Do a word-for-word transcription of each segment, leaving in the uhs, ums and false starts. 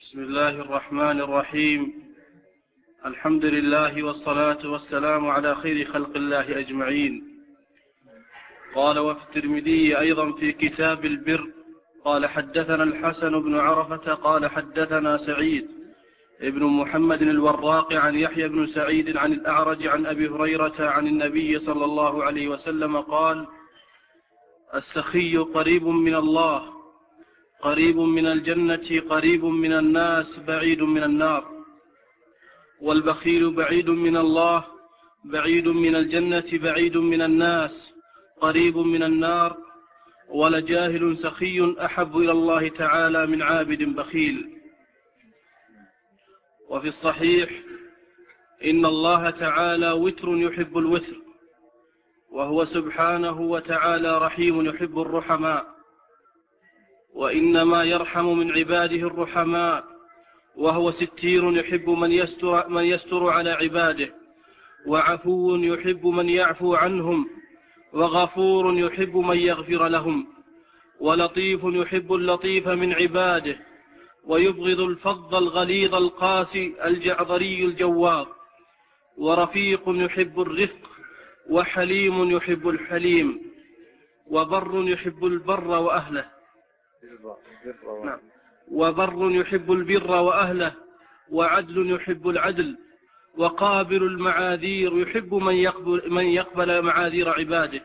بسم الله الرحمن الرحيم. الحمد لله والصلاة والسلام على خير خلق الله أجمعين. قال وفي الترمذي أيضا في كتاب البر قال حدثنا الحسن بن عرفة قال حدثنا سعيد ابن محمد الوراق عن يحيى بن سعيد عن الأعرج عن أبي هريرة عن النبي صلى الله عليه وسلم قال: السخي قريب من الله، قريب من الجنة، قريب من الناس، بعيد من النار. والبخيل بعيد من الله، بعيد من الجنة، بعيد من الناس، قريب من النار. ولجاهل سخي أحب إلى الله تعالى من عابد بخيل. وفي الصحيح: إن الله تعالى وتر يحب الوتر، وهو سبحانه وتعالى رحيم يحب الرحماء، وإنما يرحم من عباده الرحماء، وهو ستير يحب من يستر, من يستر على عباده، وعفو يحب من يعفو عنهم، وغفور يحب من يغفر لهم، ولطيف يحب اللطيف من عباده، ويبغض الفظ الغليظ القاسي الجعذري الجواب، ورفيق يحب الرفق، وحليم يحب الحليم، وبر يحب البر وأهله نعم. وبر يحب البر وأهله، وعدل يحب العدل، وقابل المعاذير يحب من يقبل, من يقبل معاذير عباده،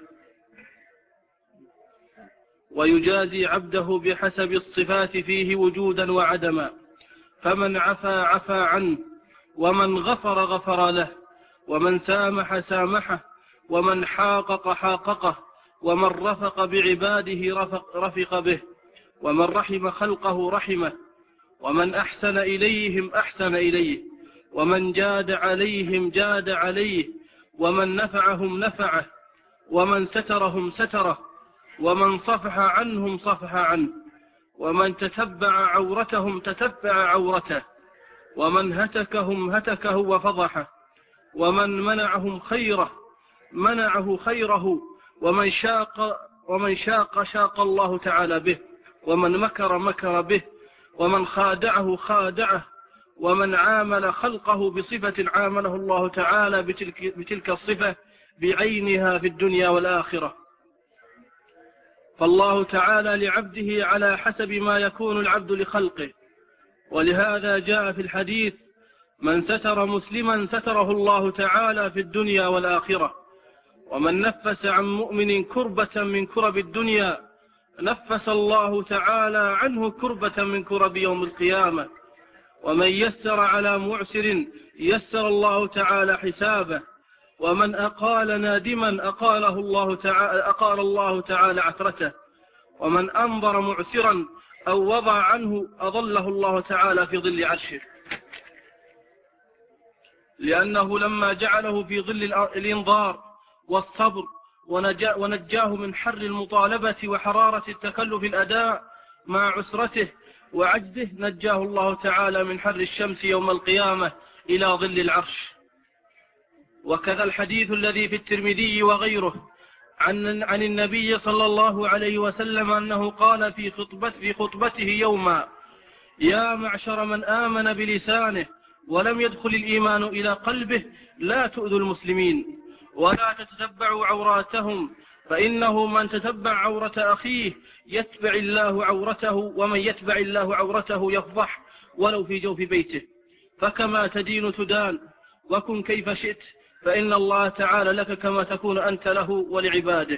ويجازي عبده بحسب الصفات فيه وجودا وعدما. فمن عفا عفا عنه، ومن غفر غفر له، ومن سامح سامحه، ومن حاقق حاققه، ومن رفق بعباده رفق, رفق به، ومن رحم خلقه رحمه، ومن أحسن إليهم أحسن إليه، ومن جاد عليهم جاد عليه، ومن نفعهم نفعه، ومن سترهم ستره، ومن صفح عنهم صفح عنه، ومن تتبع عورتهم تتبع عورته، ومن هتكهم هتكه وفضحه، ومن منعهم خيره منعه خيره، ومن شاق ومن شاق شاق الله تعالى به، ومن مكر مكر به، ومن خادعه خادعه، ومن عامل خلقه بصفة عامله الله تعالى بتلك, بتلك الصفة بعينها في الدنيا والآخرة. فالله تعالى لعبده على حسب ما يكون العبد لخلقه، ولهذا جاء في الحديث: من ستر مسلما ستره الله تعالى في الدنيا والآخرة، ومن نفس عن مؤمن كربة من كرب الدنيا نفس الله تعالى عنه كربة من كرب يوم القيامة، ومن يسر على معسر يسر الله تعالى حسابه، ومن أقال نادما أقاله الله تعالى أقال الله تعالى عثرته، ومن أنظر معسرا أو وضع عنه أظله الله تعالى في ظل عرشه، لأنه لما جعله في ظل الإنظار والصبر ونجاه من حر المطالبة وحرارة التكلف الأداء مع عسرته وعجزه، نجاه الله تعالى من حر الشمس يوم القيامة إلى ظل العرش. وكذا الحديث الذي في الترمذي وغيره عن, عن النبي صلى الله عليه وسلم أنه قال في, خطبت في خطبته يوما: يا معشر من آمن بلسانه ولم يدخل الإيمان إلى قلبه، لا تؤذوا المسلمين ولا تتتبعوا عوراتهم، فإنه من تتبع عورة أخيه يتبع الله عورته، ومن يتبع الله عورته يفضح ولو في جوف بيته. فكما تدين تدان، وكن كيف شئت، فإن الله تعالى لك كما تكون أنت له ولعباده.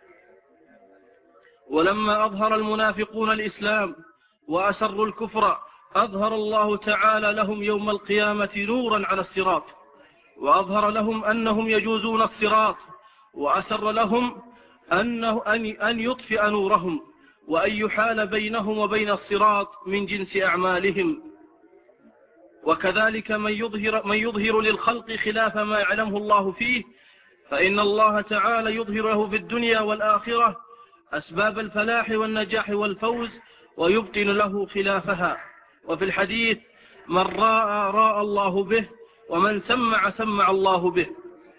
ولما أظهر المنافقون الإسلام وأسروا الكفر أظهر الله تعالى لهم يوم القيامة نورا على الصراط، وأظهر لهم أنهم يجوزون الصراط، وأسر لهم أنه أن يطفئ نورهم، وأن يحال بينهم وبين الصراط من جنس أعمالهم. وكذلك من يظهر, من يظهر للخلق خلاف ما يعلمه الله فيه، فإن الله تعالى يظهر له في الدنيا والآخرة أسباب الفلاح والنجاح والفوز، ويبطن له خلافها. وفي الحديث: من راى راى الله به، ومن سمع سمع الله به.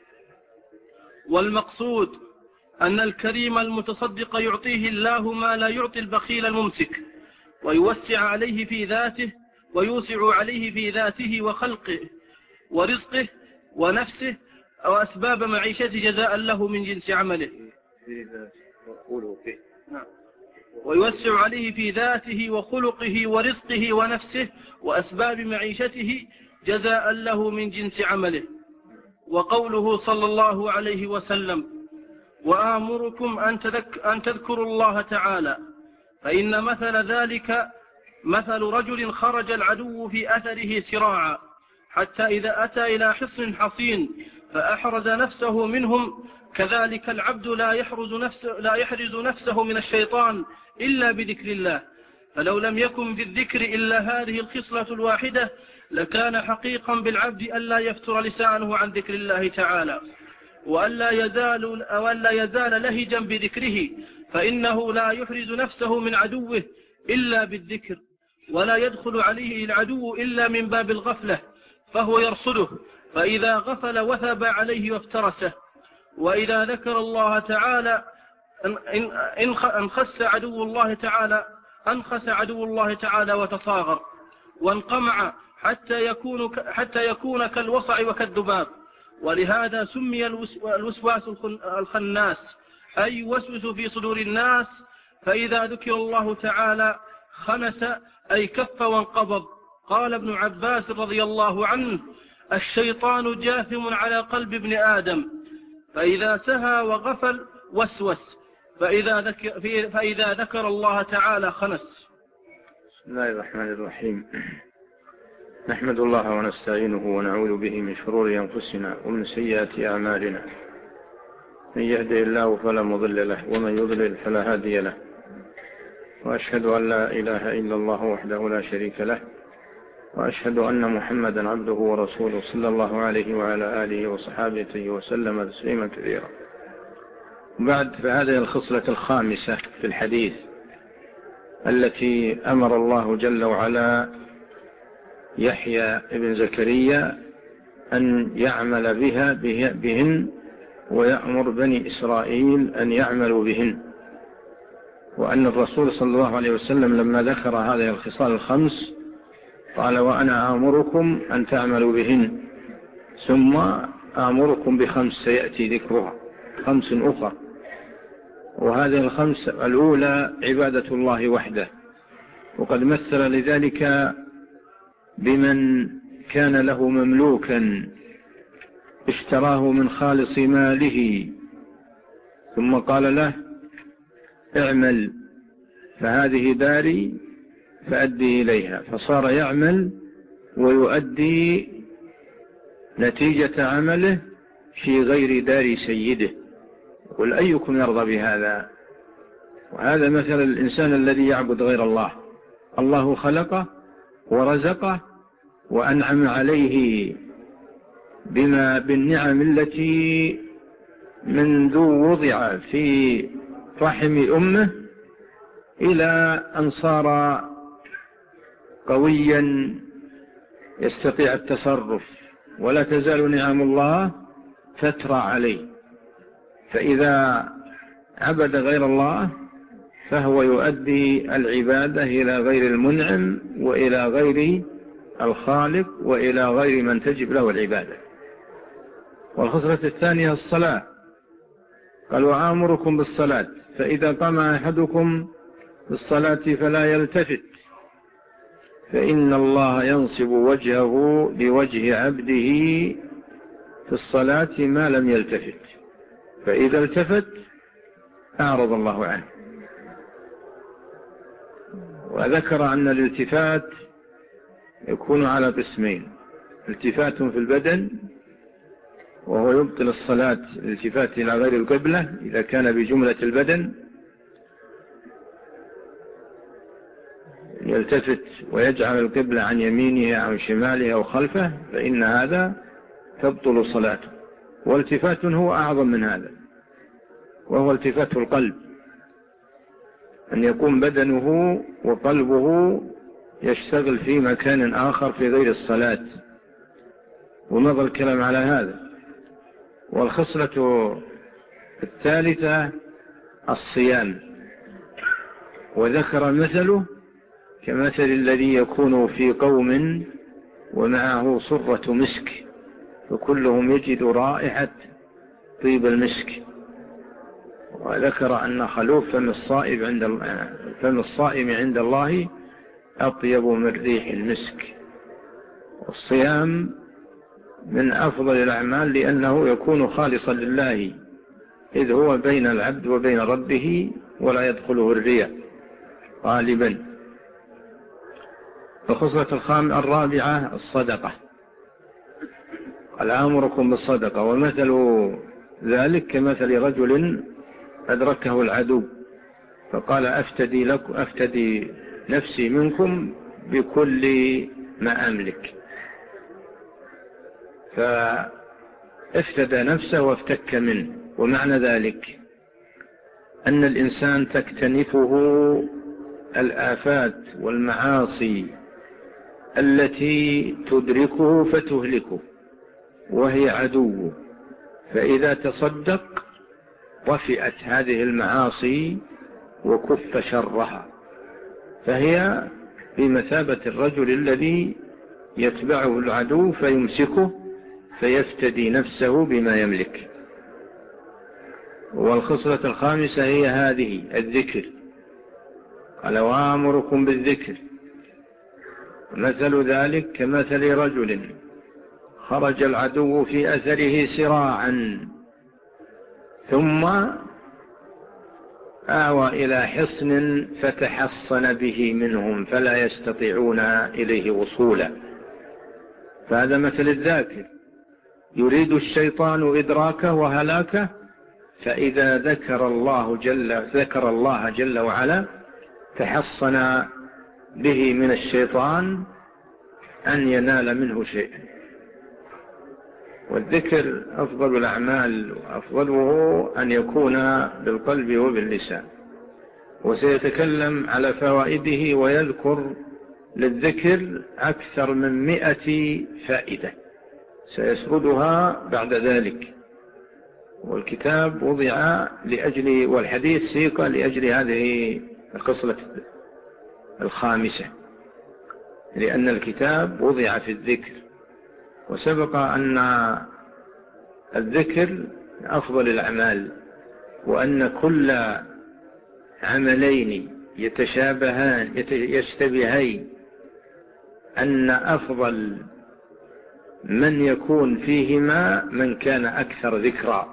والمقصود أن الكريم المتصدق يعطيه الله ما لا يعطي البخيل الممسك، ويوسع عليه في ذاته ويوسع عليه في ذاته وخلقه ورزقه ونفسه وأسباب معيشته جزاء له من جنس عمله. ويوسع عليه في ذاته وخلقه ورزقه ونفسه وأسباب معيشته جزاء له من جنس عمله. وقوله صلى الله عليه وسلم: وآمركم أن, تذك أن تذكروا الله تعالى، فإن مثل ذلك مثل رجل خرج العدو في أثره سراعا حتى إذا أتى إلى حصن حصين فأحرز نفسه منهم، كذلك العبد لا يحرز نفسه, لا يحرز نفسه من الشيطان إلا بذكر الله. فلو لم يكن في الذكر إلا هذه الخصلة الواحدة لكان حقيقا بالعبد ألا يفتر لسانه عن ذكر الله تعالى، وألا يزال, وألا يزال لهجا بذكره، فإنه لا يحرز نفسه من عدوه إلا بالذكر، ولا يدخل عليه العدو إلا من باب الغفلة فهو يرصده، فإذا غفل وثب عليه وافترسه. وإذا ذكر الله تعالى انخس عدو الله تعالى أنخس عدو الله تعالى وتصاغر وانقمع حتى يكون, حتى يكون كالوصع وكالذباب. ولهذا سمي الوسواس الخناس، أي يوسوس في صدور الناس، فإذا ذكر الله تعالى خنس أي كف وانقبض. قال ابن عباس رضي الله عنه: الشيطان جاثم على قلب ابن آدم، فإذا سهى وغفل وسوس، فإذا ذكر, فإذا ذكر الله تعالى خنس. بسم الله الرحمن الرحيم. نحمد الله ونستعينه ونعوذ به من شرور أنفسنا ومن سيئات أعمالنا، من يهده الله فلا مضل له ومن يضلل فلا هادي له، وأشهد أن لا إله إلا الله وحده لا شريك له، وأشهد أن محمدا عبده ورسوله صلى الله عليه وعلى آله وصحابته وسلم تسليما كثيرا. بعد، فهذه الخصلة الخامسة في الحديث التي أمر الله جل وعلا يحيى ابن زكريا أن يعمل بها بهن، ويأمر بني إسرائيل أن يعملوا بهن. وأن الرسول صلى الله عليه وسلم لما ذكر هذه الخصال الخمس قال: وأنا آمركم أن تعملوا بهن، ثم آمركم بخمس سيأتي ذكرها، خمس أخرى. وهذه الخمس الأولى عبادة الله وحده، وقد مثل لذلك بمن كان له مملوكا اشتراه من خالص ماله ثم قال له: اعمل فهذه داري فأدي إليها، فصار يعمل ويؤدي نتيجة عمله في غير دار سيده. قل أيكم يرضى بهذا؟ وهذا مثل الإنسان الذي يعبد غير الله. الله خلقه ورزقه وأنعم عليه بما بالنعم التي منذ وضع في رحم أمه إلى أن صار قويا يستطيع التصرف، ولا تزال نعم الله تترى عليه. فإذا عبد غير الله فهو يؤدي العبادة إلى غير المنعم وإلى غير الخالق وإلى غير من تجب له العبادة. والخصلة الثانية الصلاة، قال: وآمركم بالصلاة، فإذا قام أحدكم بالصلاة فلا يلتفت، فإن الله ينصب وجهه بوجه عبده في الصلاة ما لم يلتفت، فإذا التفت أعرض الله عنه. وذكر أن الالتفات يكون على قسمين: التفات في البدن وهو يبطل الصلاة، الالتفات إلى غير القبلة إذا كان بجملة البدن، يلتفت ويجعل القبلة عن يمينه أو شماله أو خلفه، فإن هذا تبطل صلاته. والتفات هو أعظم من هذا، وهو التفات القلب، أن يكون بدنه وقلبه يشتغل في مكان آخر في غير الصلاة، ومضى الكلام على هذا. والخصلة الثالثة الصيام، وذكر مثله كمثل الذي يكون في قوم ومعه صرة مسك فكلهم يجد رائحة طيب المسك. وذكر أن خلوف فم الصائم عند فم الصائم عند الله أطيب من ريح المسك. والصيام من أفضل الأعمال لأنه يكون خالصا لله، إذ هو بين العبد وبين ربه ولا يدخله الرياء غالبا. الخصلة الرابعة الصدقة، قال آمركم بالصدقة، ومثل ذلك كمثل رجل أدركه العدو فقال أفتدي, لك أفتدي نفسي منكم بكل ما أملك، فافتدى نفسه وافتك منه. ومعنى ذلك أن الإنسان تكتنفه الآفات والمعاصي التي تدركه فتهلكه وهي عدوه، فإذا تصدق رفئت هذه المعاصي وكف شرها، فهي بمثابة الرجل الذي يتبعه العدو فيمسكه فيفتدي نفسه بما يملك. والخصلة الخامسة هي هذه الذكر، قال وآمركم بالذكر، مثل ذلك كمثل رجل خرج العدو في أثره سراعا ثم آوى إلى حصن فتحصن به منهم فلا يستطيعون إليه وصولا. فهذا مثل الذاكر، يريد الشيطان إدراكه وهلاكه، فإذا ذكر الله جل, ذكر الله جل وعلا تحصن به من الشيطان أن ينال منه شيئا. والذكر أفضل الأعمال، وأفضله أن يكون بالقلب وباللسان. وسيتكلم على فوائده ويذكر للذكر أكثر من مئة فائدة سيسردها بعد ذلك. والكتاب وضع لأجل والحديث سيق لأجل هذه الخصلة الخامسة، لأن الكتاب وضع في الذكر. وسبق أن الذكر أفضل الأعمال، وأن كل عملين يتشابهان يشتبهين أن أفضل من يكون فيهما من كان أكثر ذكرا.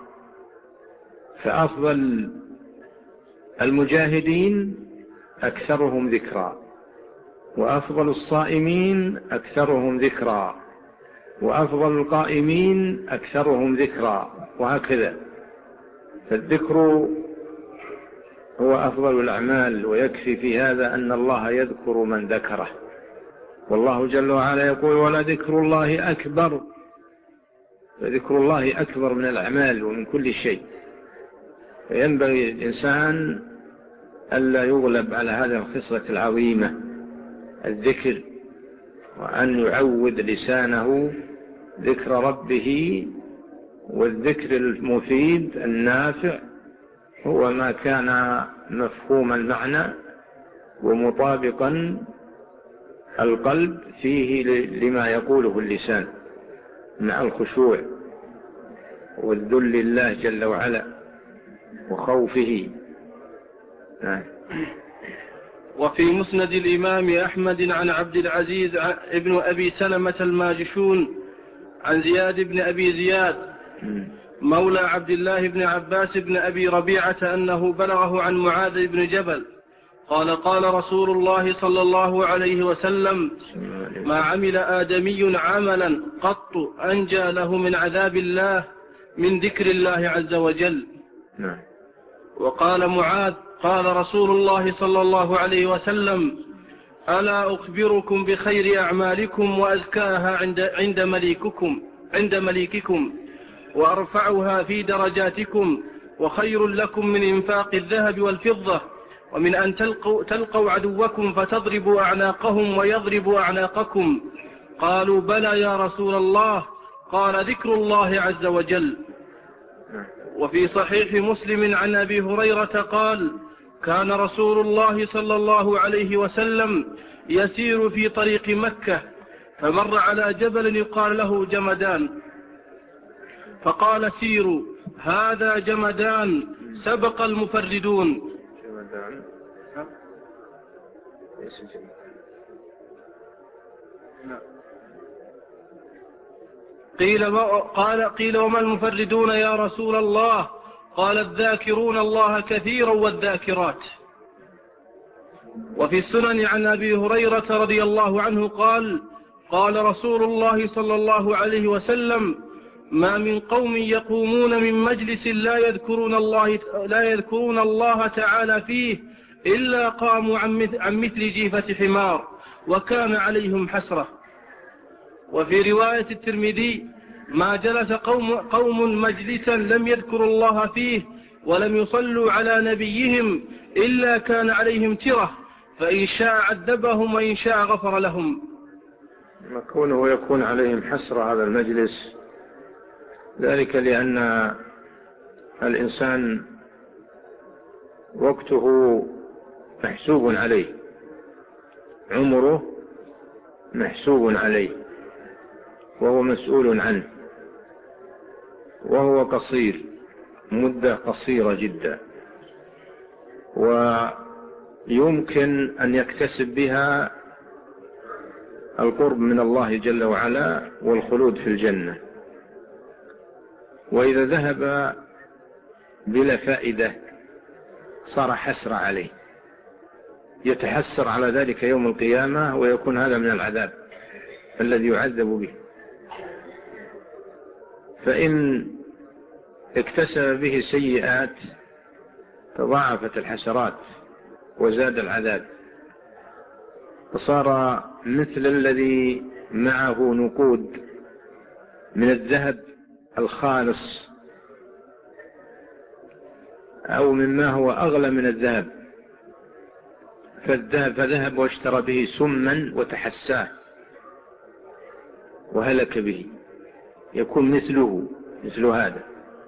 فأفضل المجاهدين أكثرهم ذكرا، وأفضل الصائمين أكثرهم ذكرا، وأفضل القائمين أكثرهم ذكرا، وهكذا. فالذكر هو أفضل الأعمال، ويكفي في هذا أن الله يذكر من ذكره. والله جل وعلا يقول ولا ذكر الله أكبر، فذكر الله أكبر من الأعمال ومن كل شيء. فينبغي الإنسان ألا يغلب على هذه الخصلة العظيمة الذكر، وأن يعود لسانه ذكر ربه. والذكر المفيد النافع هو ما كان مفهوم المعنى ومطابقا القلب فيه لما يقوله اللسان مع الخشوع والذل لله جل وعلا وخوفه. وفي مسند الإمام أحمد عن عبد العزيز ابن أبي سلمة الماجشون عن زياد بن أبي زياد مولى عبد الله بن عباس بن أبي ربيعة أنه بلغه عن معاذ بن جبل قال قال رسول الله صلى الله عليه وسلم ما عمل آدمي عملا قط أنجى له من عذاب الله من ذكر الله عز وجل. وقال معاذ قال رسول الله صلى الله عليه وسلم ألا أخبركم بخير أعمالكم وأزكاها عند, عند, مليككم عند مليككم وأرفعها في درجاتكم وخير لكم من إنفاق الذهب والفضة ومن أن تلقوا, تلقوا عدوكم فتضربوا أعناقهم ويضربوا أعناقكم. قالوا بلى يا رسول الله قال ذكر الله عز وجل. وفي صحيح مسلم عن أبي هريرة قال كان رسول الله صلى الله عليه وسلم يسير في طريق مكة، فمر على جبل يقال له جمدان، فقال سيروا هذا جمدان سبق المفردون. جمدان قيل قال قيل وما المفردون يا رسول الله؟ قال الذاكرون الله كثيرا والذاكرات. وفي السنن عن أبي هريرة رضي الله عنه قال قال رسول الله صلى الله عليه وسلم: ما من قوم يقومون من مجلس لا يذكرون الله, لا يذكرون الله تعالى فيه إلا قاموا عن مثل جيفة حمار وكان عليهم حسرة. وفي رواية الترمذي: ما جلس قوم, قوم مجلسا لم يذكروا الله فيه ولم يصلوا على نبيهم إلا كان عليهم ترة، فإن شاء عذبهم وإن شاء غفر لهم. كونه يكون عليهم حسرة هذا المجلس ذلك لأن الإنسان وقته محسوب عليه، عمره محسوب عليه وهو مسؤول عنه، وهو قصير، مدة قصيرة جدا، ويمكن أن يكتسب بها القرب من الله جل وعلا والخلود في الجنة. وإذا ذهب بلا فائدة صار حسرة عليه، يتحسر على ذلك يوم القيامة، ويكون هذا من العذاب الذي يعذب به. فإن اكتسب به سيئات تضاعفت الحسرات وزاد العذاب، فصار مثل الذي معه نقود من الذهب الخالص أو مما هو أغلى من الذهب، فذهب واشترى به سما وتحساه وهلك به، يكون مثله مثل هذا.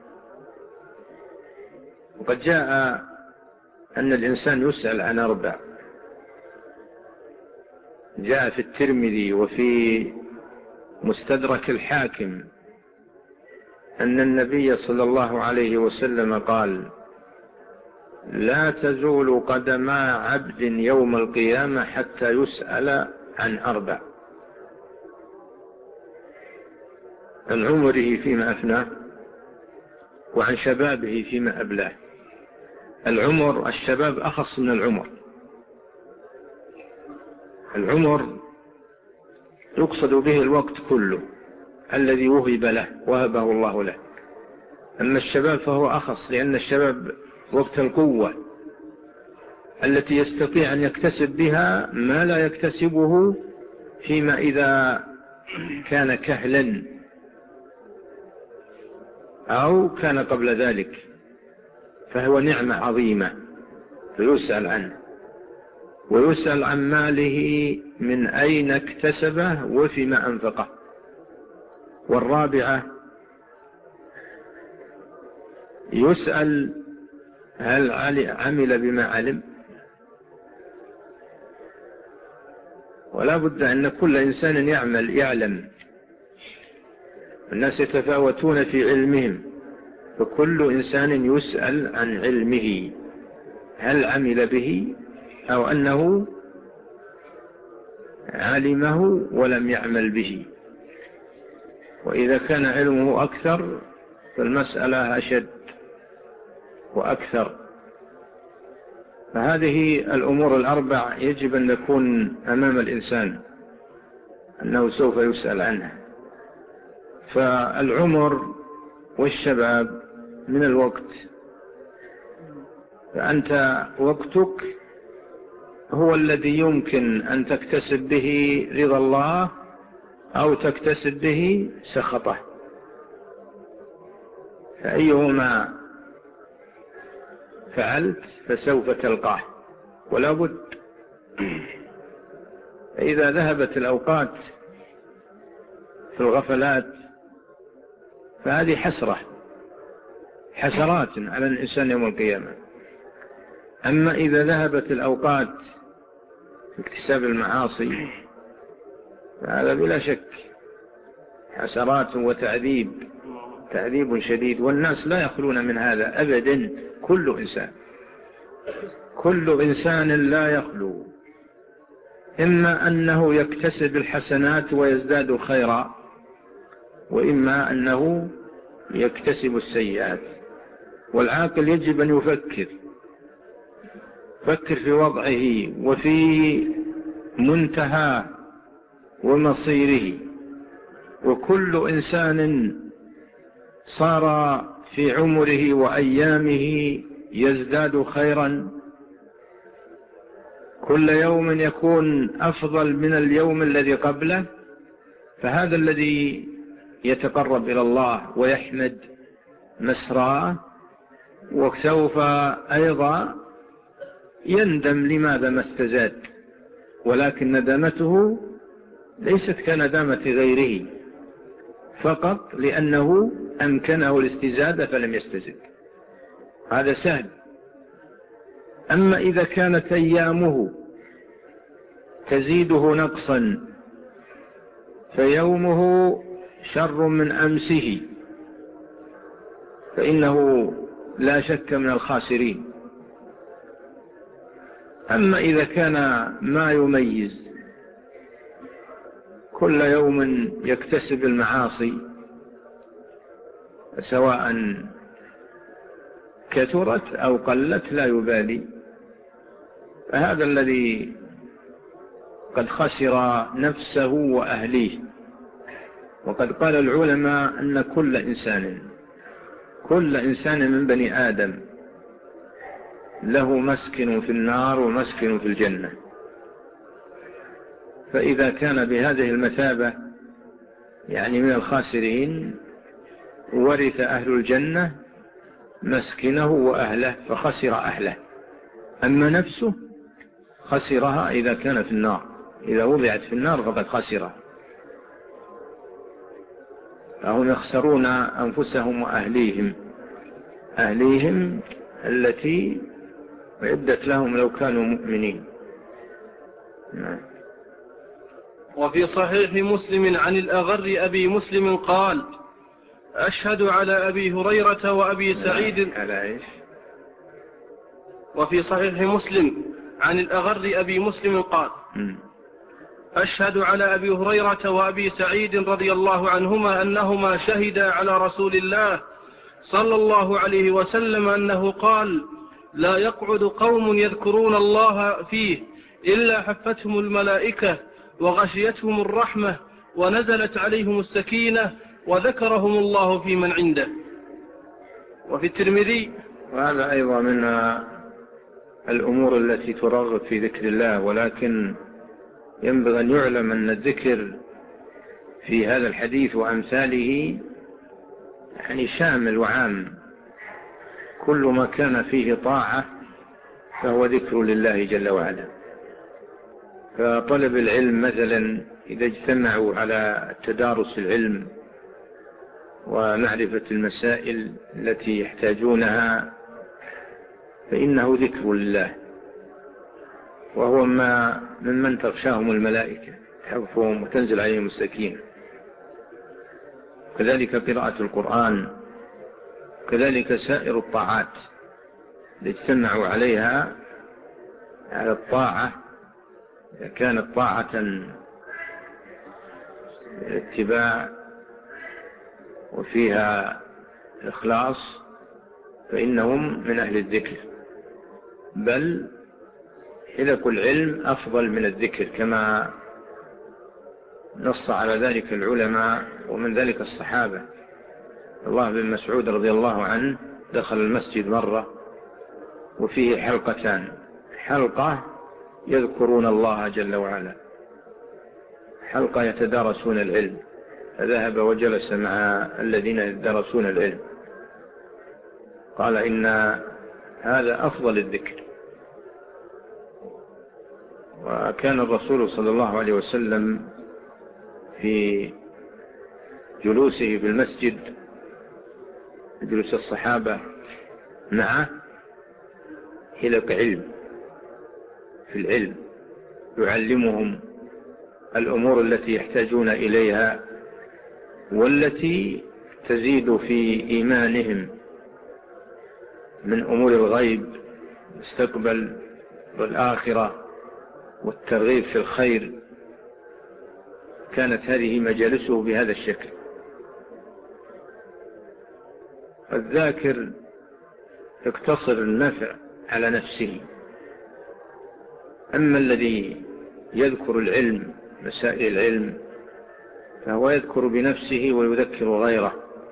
وقد جاء أن الإنسان يسأل عن أربع، جاء في الترمذي وفي مستدرك الحاكم أن النبي صلى الله عليه وسلم قال: لا تزول قدما عبد يوم القيامة حتى يسأل عن أربع: عن عمره فيما أفناه، وعن شبابه فيما أبلاه. العمر، الشباب أخص من العمر. العمر يقصد به الوقت كله الذي وهب له، وهبه الله له. أما الشباب فهو أخص، لأن الشباب وقت القوة التي يستطيع أن يكتسب بها ما لا يكتسبه فيما إذا كان كهلا أو كان قبل ذلك، فهو نعمة عظيمة فيسأل عنه، ويسأل عن ماله من أين اكتسبه وفيما أنفقه. والرابعة يسأل هل عمل بما علم. ولا بد أن كل إنسان يعمل يعلم، الناس يتفاوتون في علمهم، فكل إنسان يسأل عن علمه هل عمل به أو أنه علمه ولم يعمل به. وإذا كان علمه أكثر فالمسألة أشد وأكثر. فهذه الأمور الأربع يجب أن نكون أمام الإنسان أنه سوف يسأل عنها. فالعمر والشباب من الوقت، فأنت وقتك هو الذي يمكن أن تكتسب به رضا الله أو تكتسب به سخطه، فأيهما فعلت فسوف تلقاه ولا بد. فإذا ذهبت الأوقات في الغفلات فهذه حسرة، حسرات على الإنسان يوم القيامة. أما إذا ذهبت الأوقات في اكتساب المعاصي فهذا بلا شك حسرات وتعذيب، تعذيب شديد، والناس لا يخلون من هذا أبدا. كل إنسان كل إنسان لا يخلو، إما أنه يكتسب الحسنات ويزداد خيرا، وإما أنه يكتسب السيئات. والعاقل يجب أن يفكر فكر في وضعه وفي منتهى ومصيره. وكل إنسان صار في عمره وأيامه يزداد خيرا، كل يوم يكون أفضل من اليوم الذي قبله، فهذا الذي يتقرب إلى الله ويحمد مسراه، وسوف أيضا يندم لماذا ما استزاد، ولكن ندامته ليست كندامة غيره، فقط لأنه أمكنه الاستزادة فلم يستزد. هذا سهل. أما إذا كانت أيامه تزيده نقصا فيومه شر من أمسه، فإنه لا شك من الخاسرين. أما إذا كان ما يميز كل يوم يكتسب المعاصي سواء كثرت أو قلت لا يبالي، فهذا الذي قد خسر نفسه وأهليه. وقد قال العلماء أن كل إنسان كل إنسان من بني آدم له مسكن في النار ومسكن في الجنة، فإذا كان بهذه المثابة يعني من الخاسرين، ورث أهل الجنة مسكنه وأهله فخسر أهله. أما نفسه خسرها إذا كان في النار، إذا وضعت في النار فقد خسرها. فهم يخسرون أنفسهم وأهليهم، أهليهم التي أعدت لهم لو كانوا مؤمنين. نعم. وفي صحيح مسلم عن الأغر أبي مسلم قال: أشهد على أبي هريرة وأبي سعيد. على إيش؟ وفي صحيح مسلم عن الأغر أبي مسلم قال: أشهد على أبي هريرة وأبي سعيد رضي الله عنهما أنهما شهدا على رسول الله صلى الله عليه وسلم أنه قال: لا يقعد قوم يذكرون الله فيه إلا حفتهم الملائكة وغشيتهم الرحمة ونزلت عليهم السكينة وذكرهم الله في من عنده. وفي الترمذي: وهذا أيضا من الأمور التي ترغب في ذكر الله، ولكن ينبغي أن يعلم أن الذكر في هذا الحديث وأمثاله يعني شامل وعام، كل ما كان فيه طاعة فهو ذكر لله جل وعلا. فطلب العلم مثلا إذا اجتمعوا على تدارس العلم ومعرفة المسائل التي يحتاجونها فإنه ذكر لله، وهو ما ممن تغشاهم الملائكة تحفهم وتنزل عليهم السكينة. كذلك قراءة القرآن، كذلك سائر الطاعات اللي اجتمعوا عليها على الطاعة، إذا كانت طاعة الاتباع وفيها الإخلاص فإنهم من أهل الذكر، بل حلق العلم أفضل من الذكر كما نص على ذلك العلماء، ومن ذلك الصحابة. الله بن مسعود رضي الله عنه دخل المسجد مرة وفيه حلقتان، حلقة يذكرون الله جل وعلا، حلقة يتدارسون العلم، فذهب وجلس مع الذين يدرسون العلم، قال إن هذا أفضل الذكر. وكان الرسول صلى الله عليه وسلم في جلوسه في المسجد جلوس الصحابة معه حلق علم في العلم، يعلمهم الأمور التي يحتاجون إليها والتي تزيد في إيمانهم من أمور الغيب المستقبل والآخرة والترغيب في الخير. كانت هذه مجالسه بهذا الشكل. الذاكر يقتصر النفع على نفسه، أما الذي يذكر العلم مسائل العلم فهو يذكر بنفسه ويذكر غيره،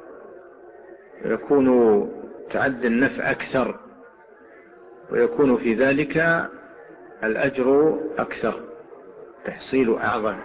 ويكون تعدي النفع أكثر، ويكون في ذلك الأجر أكثر، تحصيل أعظم.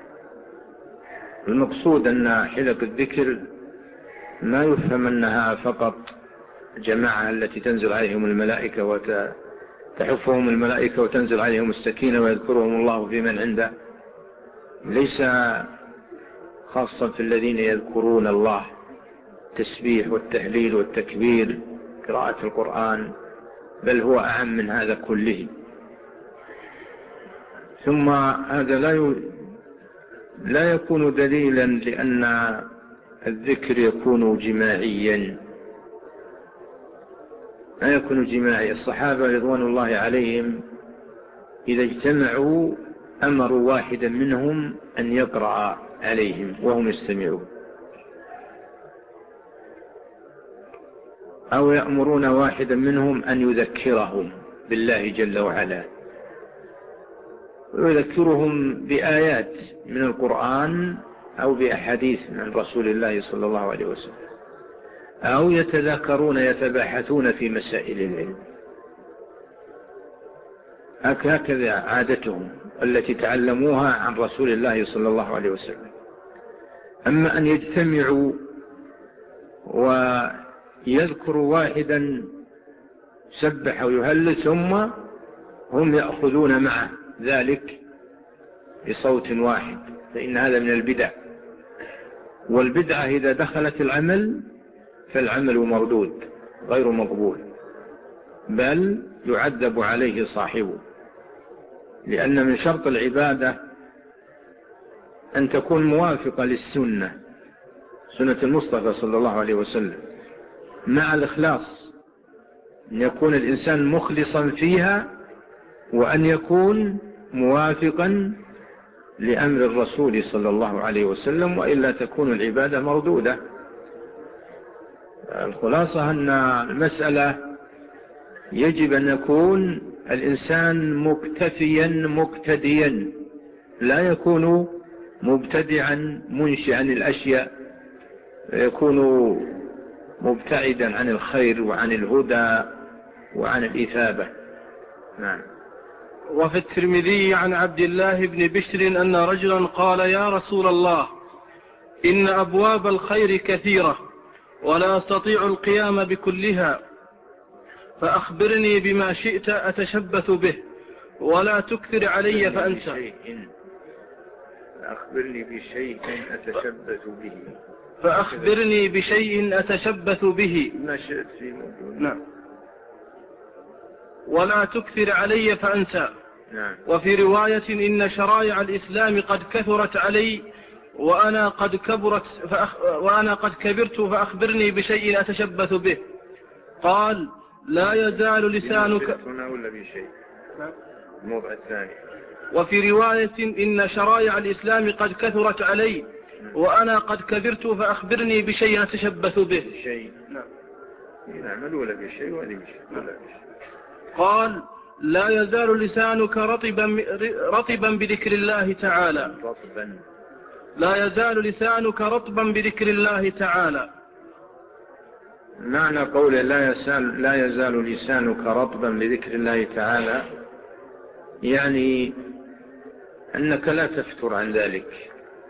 المقصود أن حلق الذكر ما يفهم أنها فقط جماعة التي تنزل عليهم الملائكة وتحفهم الملائكة وتنزل عليهم السكينة ويذكرهم الله في من عنده، ليس خاصا في الذين يذكرون الله التسبيح والتهليل والتكبير قراءة القرآن، بل هو أعم من هذا كله. ثم هذا لا لا يكون دليلا لأن الذكر يكون جماعيا، لا يكون جماعي. الصحابة رضوان الله عليهم إذا اجتمعوا أمروا واحدا منهم أن يقرأ عليهم وهم يستمعون، أو يأمرون واحدا منهم أن يذكرهم بالله جل وعلا، ويذكرهم بآيات من القرآن أو بأحاديث من رسول الله صلى الله عليه وسلم، أو يتذاكرون يتباحثون في مسائل العلم. هكذا عادتهم التي تعلموها عن رسول الله صلى الله عليه وسلم. أما أن يجتمعوا ويذكروا واحدا سبح ويهلل ثم هم يأخذون معه ذلك بصوت واحد، فإن هذا من البدع، والبدعة إذا دخلت العمل فالعمل مردود غير مقبول، بل يعذب عليه صاحبه. لأن من شرط العبادة أن تكون موافقة للسنة، سنة المصطفى صلى الله عليه وسلم، مع الإخلاص، أن يكون الإنسان مخلصا فيها، وأن يكون موافقا لأمر الرسول صلى الله عليه وسلم، وإلا تكون العبادة مردودة. الخلاصة أن المسألة يجب أن يكون الإنسان مكتفيا مقتديا، لا يكون مبتدعا منشئا الأشياء، يكون مبتعدا عن الخير وعن الهدى وعن الإثابة. نعم. وفي الترمذي عن عبد الله بن بشر أن رجلا قال: يا رسول الله، إن أبواب الخير كثيرة ولا أستطيع القيام بكلها، فأخبرني بما شئت أتشبث به ولا تكثر علي فأنسى. فأخبرني بشيء أتشبث به فأخبرني بشيء أتشبث به ما شئت في موجود. نعم. ولا تكثر علي فأنسى. نعم. وفي رواية: إن شرائع الإسلام قد كثرت علي وأنا قد كبرت فأخ... وأنا قد كبرت فأخبرني بشيء أتشبث به. قال: لا يزال لسانك. هنا ولا بشيء؟ الموضع الثاني. وفي رواية: إن شرائع الإسلام قد كثرت علي وأنا قد كبرت فأخبرني بشيء أتشبث به. شيء. نعم. نعم. ولا بشيء ولا بشيء ولا بشيء. قال: لا يزال لسانك رطبا رطبا بذكر الله تعالى. رطبا. لا يزال لسانك رطبا بذكر الله تعالى. معنى قوله لا يزال لا يزال لسانك رطبا بذكر الله تعالى يعني أنك لا تفتر عن ذلك،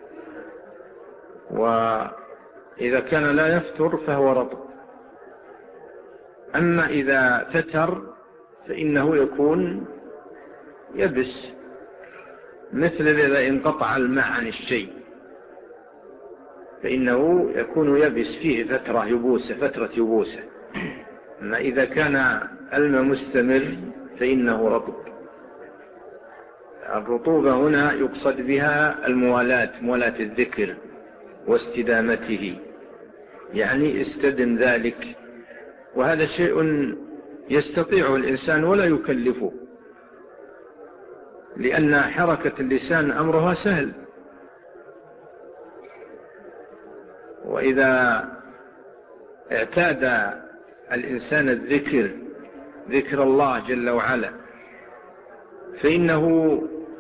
وإذا كان لا يفتر فهو رطب. أما إذا فتر فإنه يكون يبس، مثل إذا انقطع الماء عن الشيء فإنه يكون يبس، فيه فترة يبوسة فترة يبوسة. أما إذا كان الماء مستمر فإنه رطب. الرطوبة هنا يقصد بها الموالاة، موالاة الذكر واستدامته، يعني استدم ذلك، وهذا شيء يستطيع الإنسان ولا يكلفه، لأن حركة اللسان أمرها سهل. وإذا اعتاد الإنسان الذكر، ذكر الله جل وعلا، فإنه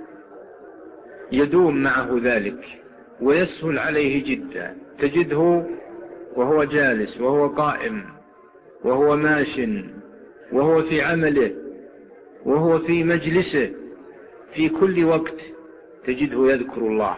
يدوم معه ذلك ويسهل عليه جدا. تجده وهو جالس، وهو قائم، وهو ماش، وهو في عمله، وهو في مجلسه، في كل وقت تجده يذكر الله.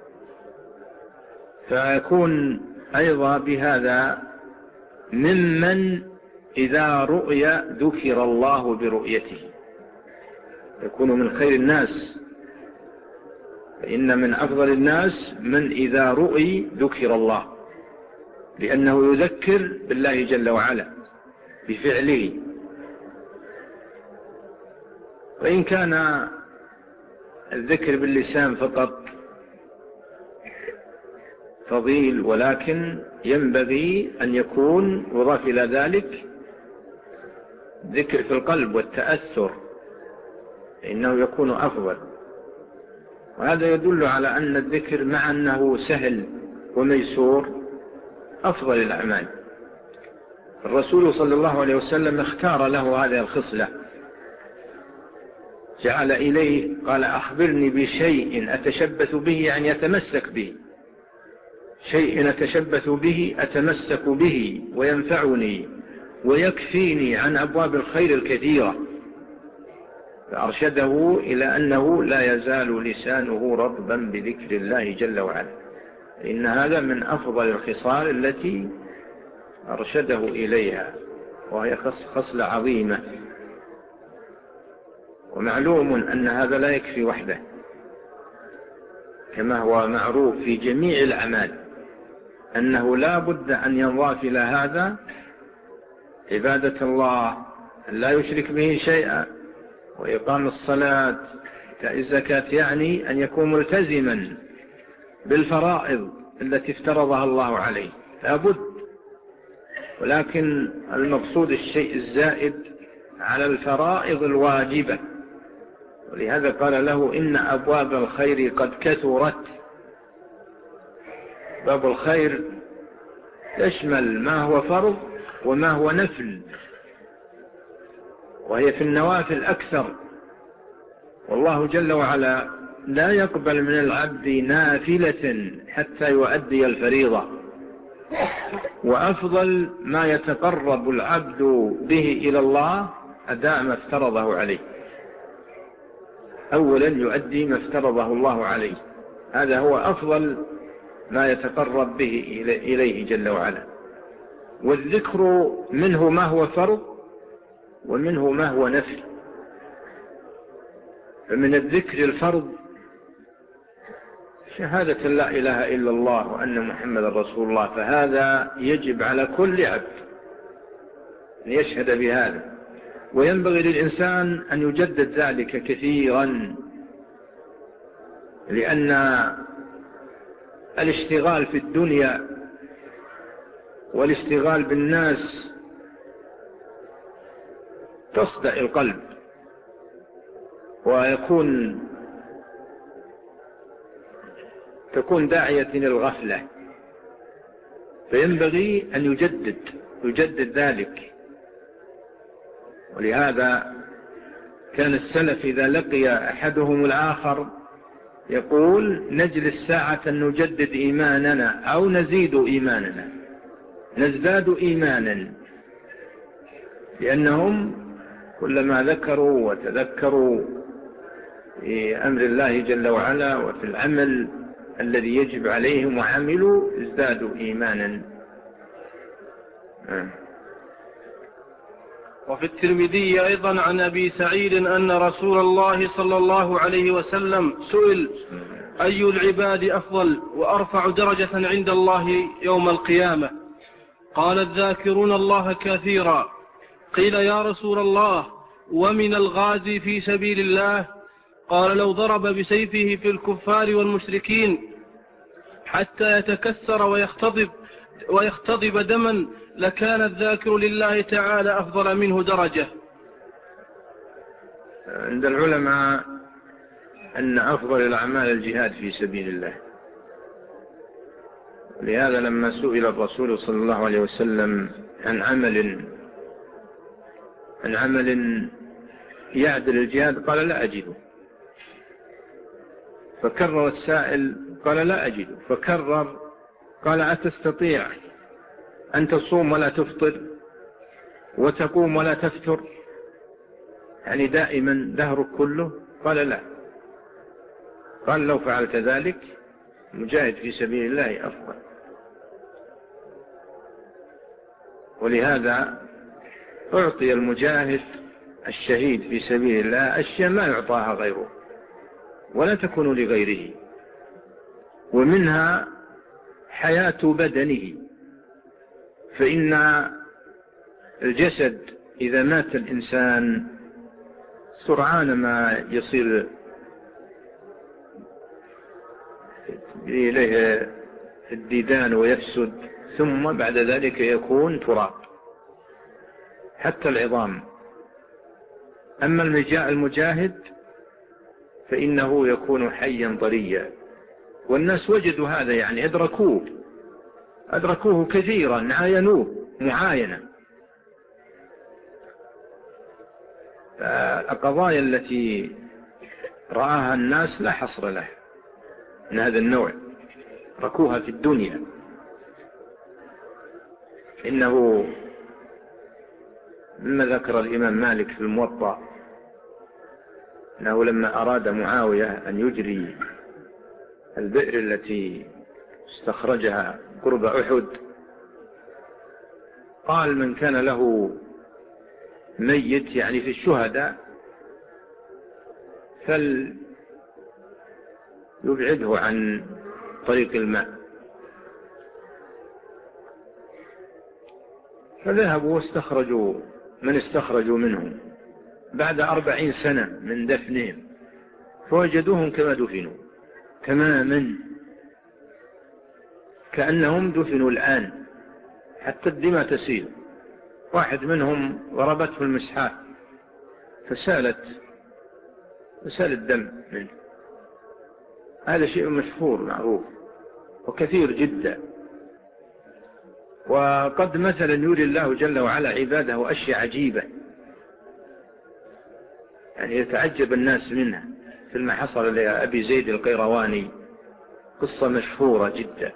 فيكون أيضا بهذا ممن إذا رؤي ذكر الله برؤيته، يكون من خير الناس. فإن من أفضل الناس من إذا رؤي ذكر الله، لأنه يذكر بالله جل وعلا بفعله. وإن كان الذكر باللسان فقط فضيل، ولكن ينبغي أن يكون يضاف إلى ذلك ذكر في القلب والتأثر، إنه يكون أفضل. وهذا يدل على أن الذكر مع أنه سهل وميسور أفضل الأعمال. الرسول صلى الله عليه وسلم اختار له هذه الخصلة، جعل إليه قال: أخبرني بشيء أتشبث به، يعني أتمسك به، شيء أتشبث به أتمسك به وينفعني ويكفيني عن أبواب الخير الكثيرة. فأرشده إلى أنه لا يزال لسانه رطبا بذكر الله جل وعلا، إن هذا من أفضل الخصال التي أرشده إليها، وهي خصلة عظيمة. ومعلوم أن هذا لا يكفي وحده، كما هو معروف في جميع الأعمال أنه لا بد أن ينضاف إلى هذا عبادة الله، لا يشرك به شيئا، وإقام الصلاة، وإيتاء الزكاة، يعني أن يكون ملتزما بالفرائض التي افترضها الله عليه، لا بد. ولكن المقصود الشيء الزائد على الفرائض الواجبة، ولهذا قال له: إن أبواب الخير قد كثرت. باب الخير يشمل ما هو فرض وما هو نفل، وهي في النوافل أكثر. والله جل وعلا لا يقبل من العبد نافلة حتى يؤدي الفريضة. وأفضل ما يتقرب العبد به إلى الله أداء ما افترضه عليه. أولا يؤدي ما افترضه الله عليه، هذا هو أفضل ما يتقرب به إليه جل وعلا. والذكر منه ما هو فرض ومنه ما هو نفل. فمن الذكر الفرض شهادة لا إله إلا الله وأن محمد رسول الله، فهذا يجب على كل عبد أن يشهد بهذا، وينبغي للإنسان أن يجدد ذلك كثيرا، لأن الاشتغال في الدنيا والاشتغال بالناس تصدأ القلب ويكون تكون داعية للغفلة. فينبغي أن يجدد يجدد ذلك. ولهذا كان السلف إذا لقي أحدهم الآخر يقول: نجلس ساعة نجدد إيماننا أو نزيد إيماننا، نزداد إيمانا، لأنهم كلما ذكروا وتذكروا في أمر الله جل وعلا وفي العمل الذي يجب عليهم وعملوا ازدادوا إيمانا. وفي الترمذي أيضا عن أبي سعيد أن رسول الله صلى الله عليه وسلم سئل: أي العباد أفضل وأرفع درجة عند الله يوم القيامة؟ قال: الذاكرون الله كثيرا قيل يا رسول الله ومن الغازي في سبيل الله؟ قال لو ضرب بسيفه في الكفار والمشركين حتى يتكسر ويختضب, ويختضب دما لكان الذاكر لله تعالى أفضل منه درجة. عند العلماء أن أفضل الأعمال الجهاد في سبيل الله، لهذا لما سئل الرسول صلى الله عليه وسلم عن عمل عن عمل يعدل الجهاد قال لا أجده، فكرر السائل قال لا أجده، فكرر قال أتستطيع أن تصوم ولا تفطر وتقوم ولا تفتر، يعني دائما دهرك كله؟ قال لا. قال لو فعلت ذلك مجاهد في سبيل الله أفضل. ولهذا أعطي المجاهد الشهيد في سبيل الله أشياء ما يعطاها غيره ولا تكون لغيره، ومنها حياة بدنه، فإن الجسد إذا مات الإنسان سرعان ما يصير إليه الديدان ويفسد، ثم بعد ذلك يكون تراب حتى العظام. أما المجاهد فإنه يكون حيا طريا، والناس وجدوا هذا، يعني أدركوه أدركوه كثيرا، عاينوه معاينة. القضايا التي رآها الناس لا حصر له من هذا النوع، ركوها في الدنيا. إنه مما ذكر الإمام مالك في الموطأ أنه لما أراد معاوية أن يجري البئر التي استخرجها قرب أحد، قال من كان له ميت يعني في الشهداء فليبعده عن طريق الماء. فذهبوا واستخرجوا من استخرجوا منهم بعد أربعين سنة من دفنهم، فوجدوهم كما دفنوا تماما، كأنهم دفنوا الآن، حتى الدماء تسيل. واحد منهم ضربته المسحاء فسالت فسال الدم منه. هذا شيء مشهور معروف وكثير جدا. وقد مثلا يري الله جل وعلا عباده أشياء عجيبة يعني يتعجب الناس منها، في ما حصل لأبي زيد القيرواني قصة مشهورة جدا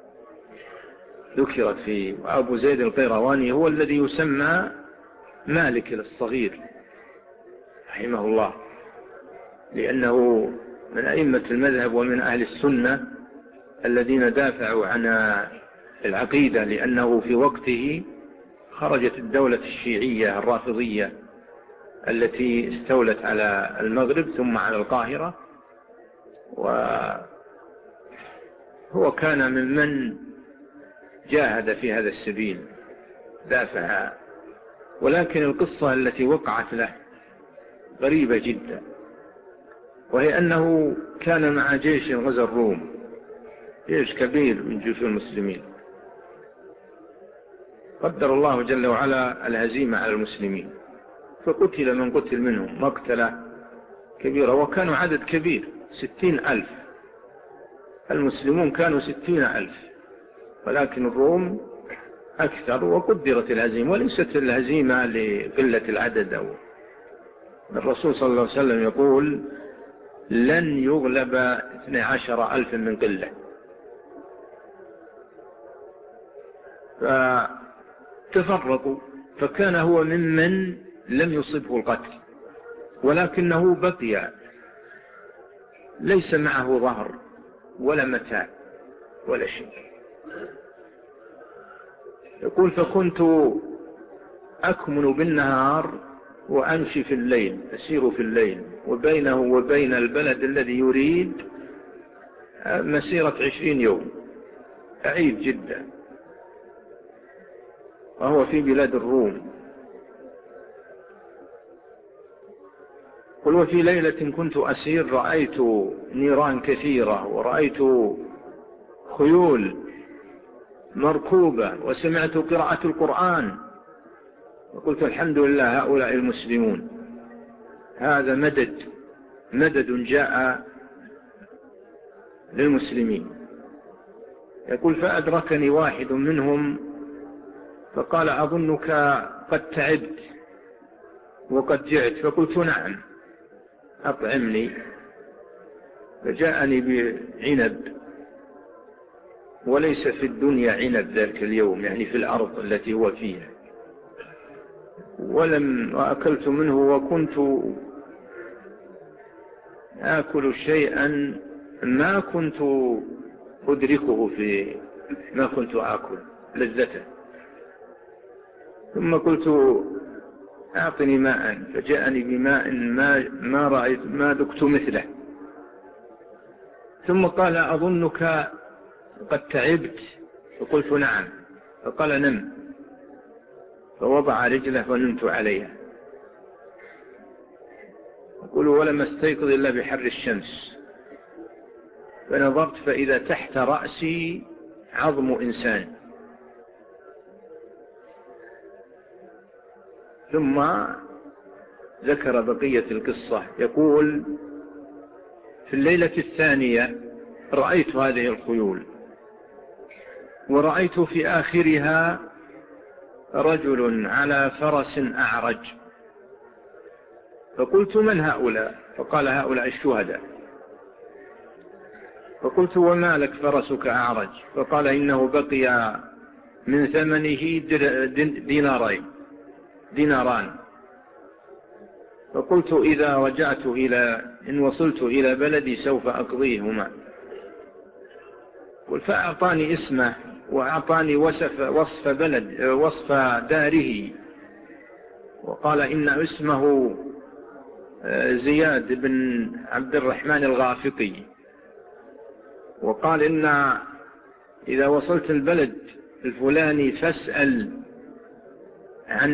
ذكرت في أبو زيد القيرواني هو الذي يسمى مالك الصغير رحمه الله، لأنه من أئمة المذهب ومن أهل السنة الذين دافعوا عن العقيدة، لأنه في وقته خرجت الدولة الشيعية الرافضية التي استولت على المغرب ثم على القاهرة، وهو كان ممن جاهد في هذا السبيل دافع. ولكن القصة التي وقعت له غريبة جدا، وهي أنه كان مع جيش غزا الروم، جيش كبير من جيوش المسلمين، قدر الله جل وعلا الهزيمة على المسلمين، فقتل من قتل منهم مقتلة كبيرة، وكانوا عدد كبير ستين ألف، المسلمون كانوا ستين ألف، ولكن الروم أكثر، وقدرت الهزيمة، وليست الهزيمة لقلة العدد. أو الرسول صلى الله عليه وسلم يقول لن يغلب اثني عشر ألف من قلة. فتفرقوا، فكان هو ممن لم يصبه القتل، ولكنه بقي ليس معه ظهر ولا متاع ولا شيء. يقول فكنت أكمن بالنهار وأمشي في الليل، أسير في الليل، وبينه وبين البلد الذي يريد مسيرة عشرين يوم، بعيد جدا، وهو في بلاد الروم. قل وفي ليلة كنت أسير رأيت نيران كثيرة ورأيت خيول مركوبة وسمعت قراءة القرآن وقلت الحمد لله هؤلاء المسلمون، هذا مدد مدد جاء للمسلمين. يقول فأدركني واحد منهم فقال أظنك قد تعبت وقد جعت، فقلت نعم أطعمني، فجاءني بعنب وليس في الدنيا عنب ذلك اليوم، يعني في الأرض التي هو فيها، ولم وأكلت منه وكنت آكل شيئا ما كنت أدركه في ما كنت آكل لذته. ثم قلت أعطني ماء، فجاءني بماء ما, ما رأيت ما ذقت مثله. ثم قال أظنك قد تعبت، فقلت نعم، فقال نم، فوضع رجله فنمت عليها. أقول ولم استيقظ إلا بحر الشمس، فنظرت فإذا تحت رأسي عظم إنسان. ثم ذكر بقية القصة، يقول في الليلة الثانية رأيت هذه الخيول، ورأيت في آخرها رجل على فرس أعرج، فقلت من هؤلاء؟ فقال هؤلاء الشهداء. فقلت وما لك فرسك أعرج؟ فقال إنه بقي من ثمنه دينارين ديناران. فقلت إذا رجعت إلى إن وصلت إلى بلدي سوف أقضيهما. فأعطاني اسمه وأعطاني وصف, وصف بلد وصف داره، وقال إن اسمه زياد بن عبد الرحمن الغافقي، وقال إن إذا وصلت البلد الفلاني فاسأل عن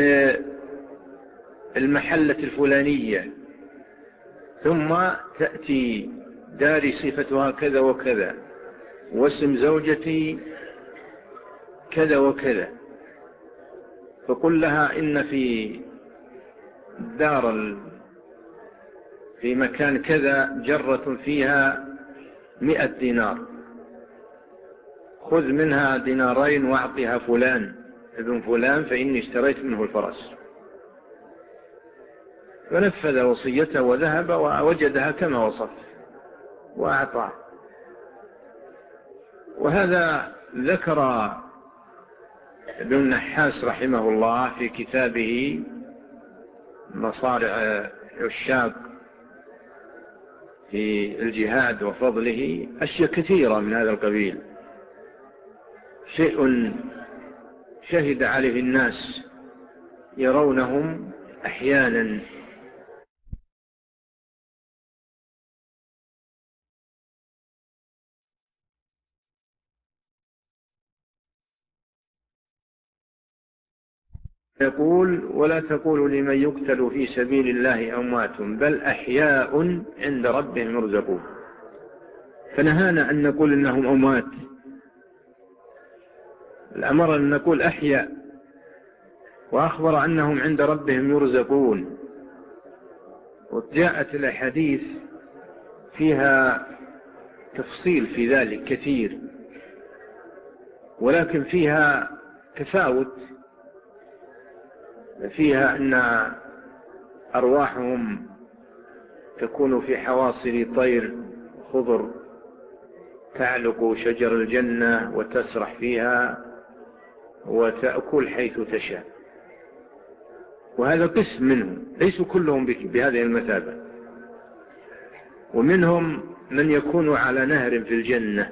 المحلة الفلانية، ثم تأتي داري صفتها كذا وكذا، واسم زوجتي كذا وكذا، فقل لها إن في دار في مكان كذا جرة فيها مئة دينار، خذ منها دينارين واعطها فلان ابن فلان فإني اشتريت منه الفرس. فنفذ وصيته وذهب ووجدها كما وصف وأعطاه. وهذا ذكر ابن النحاس رحمه الله في كتابه مصارع الشاق في الجهاد وفضله أشياء كثيرة من هذا القبيل، شيء شهد عليه الناس يرونهم أحيانا. يقول ولا تقولوا لمن يقتل في سبيل الله أموات بل أحياء عند ربهم يرزقون. فنهانا أن نقول إنهم أموات، الأمر أن نقول أحياء، وأخبر أنهم عند ربهم يرزقون. وجاءت الأحاديث فيها تفصيل في ذلك كثير، ولكن فيها تفاوت، فيها أن أرواحهم تكون في حواصل طير خضر تعلق شجر الجنة وتسرح فيها وتأكل حيث تشاء، وهذا قسم منهم، ليسوا كلهم بهذه المثابة. ومنهم من يكون على نهر في الجنة،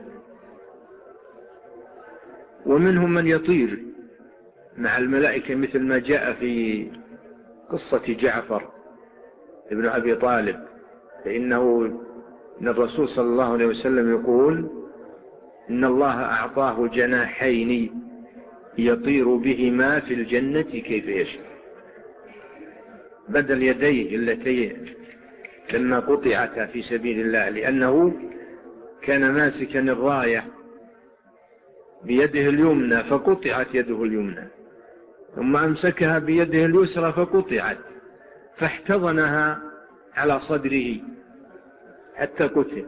ومنهم من يطير مع الملائكة مثل ما جاء في قصة جعفر ابن أبي طالب، فإنه إن الرسول صلى الله عليه وسلم يقول إن الله أعطاه جناحين يطير بهما في الجنة كيف يشاء، بدل يديه التي لما قطعتا في سبيل الله، لأنه كان ماسكا الراية بيده اليمنى فقطعت يده اليمنى، ثم أمسكها بيده اليسرى فقطعت، فاحتضنها على صدره حتى قتل.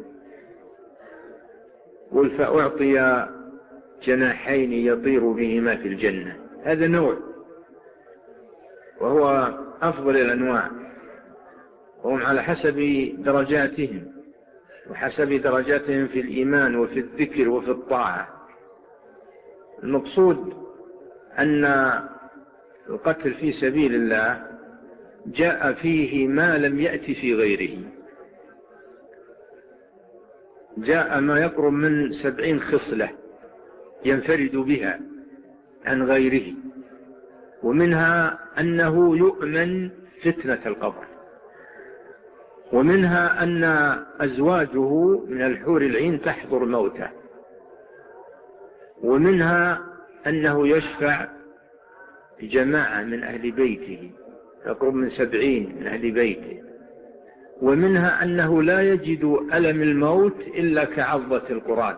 قل فأعطي جناحين يطير بهما في الجنة، هذا نوع وهو أفضل الأنواع، وهم على حسب درجاتهم وحسب درجاتهم في الإيمان وفي الذكر وفي الطاعة. المقصود أن القتل في سبيل الله جاء فيه ما لم يأتي في غيره، جاء ما يقرب من سبعين خصلة ينفرد بها عن غيره، ومنها أنه يؤمن فتنة القبر، ومنها أن أزواجه من الحور العين تحضر موته، ومنها أنه يشفع جماعة من أهل بيته يقرب من سبعين من أهل بيته، ومنها أنه لا يجد ألم الموت إلا كعضة القراد.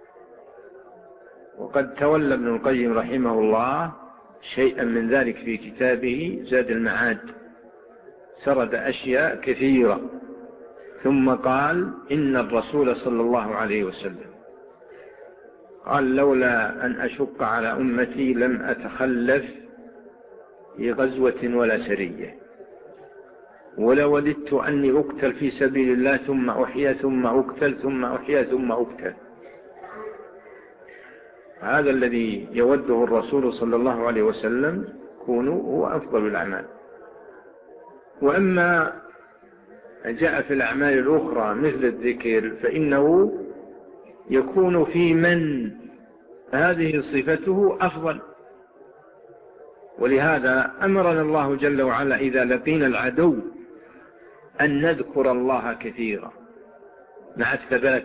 وقد تولى ابن القيم رحمه الله شيئا من ذلك في كتابه زاد المعاد، سرد أشياء كثيرة، ثم قال إن الرسول صلى الله عليه وسلم قال لولا أن أشق على أمتي لم أتخلف في غزوة ولا سرية، ولوددت أني أقتل في سبيل الله ثم أحيا ثم أقتل ثم أحيا ثم أقتل. هذا الذي يوده الرسول صلى الله عليه وسلم كونوا هو أفضل الأعمال. وأما جاء في الأعمال الأخرى مثل الذكر فإنه يكون في من هذه صفته أفضل، ولهذا أمرنا الله جل وعلا إذا لقينا العدو أن نذكر الله كثيرا مع الثبات،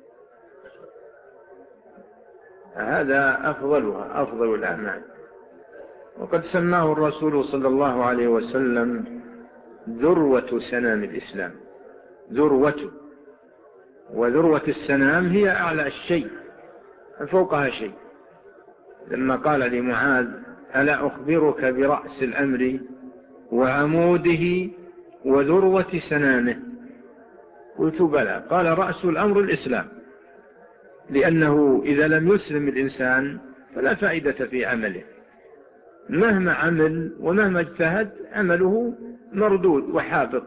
هذا أفضلها أفضل الأعمال. وقد سماه الرسول صلى الله عليه وسلم ذروة سنام الإسلام، ذروة، وذروة السنام هي أعلى الشيء فوقها شيء، لما قال لمعاذ ألا أخبرك برأس الأمر وعموده وذروة سنامه؟ قلت بلى. قال رأس الأمر الإسلام، لأنه إذا لم يسلم الإنسان فلا فائدة في عمله، مهما عمل ومهما اجتهد عمله مردود وحابط.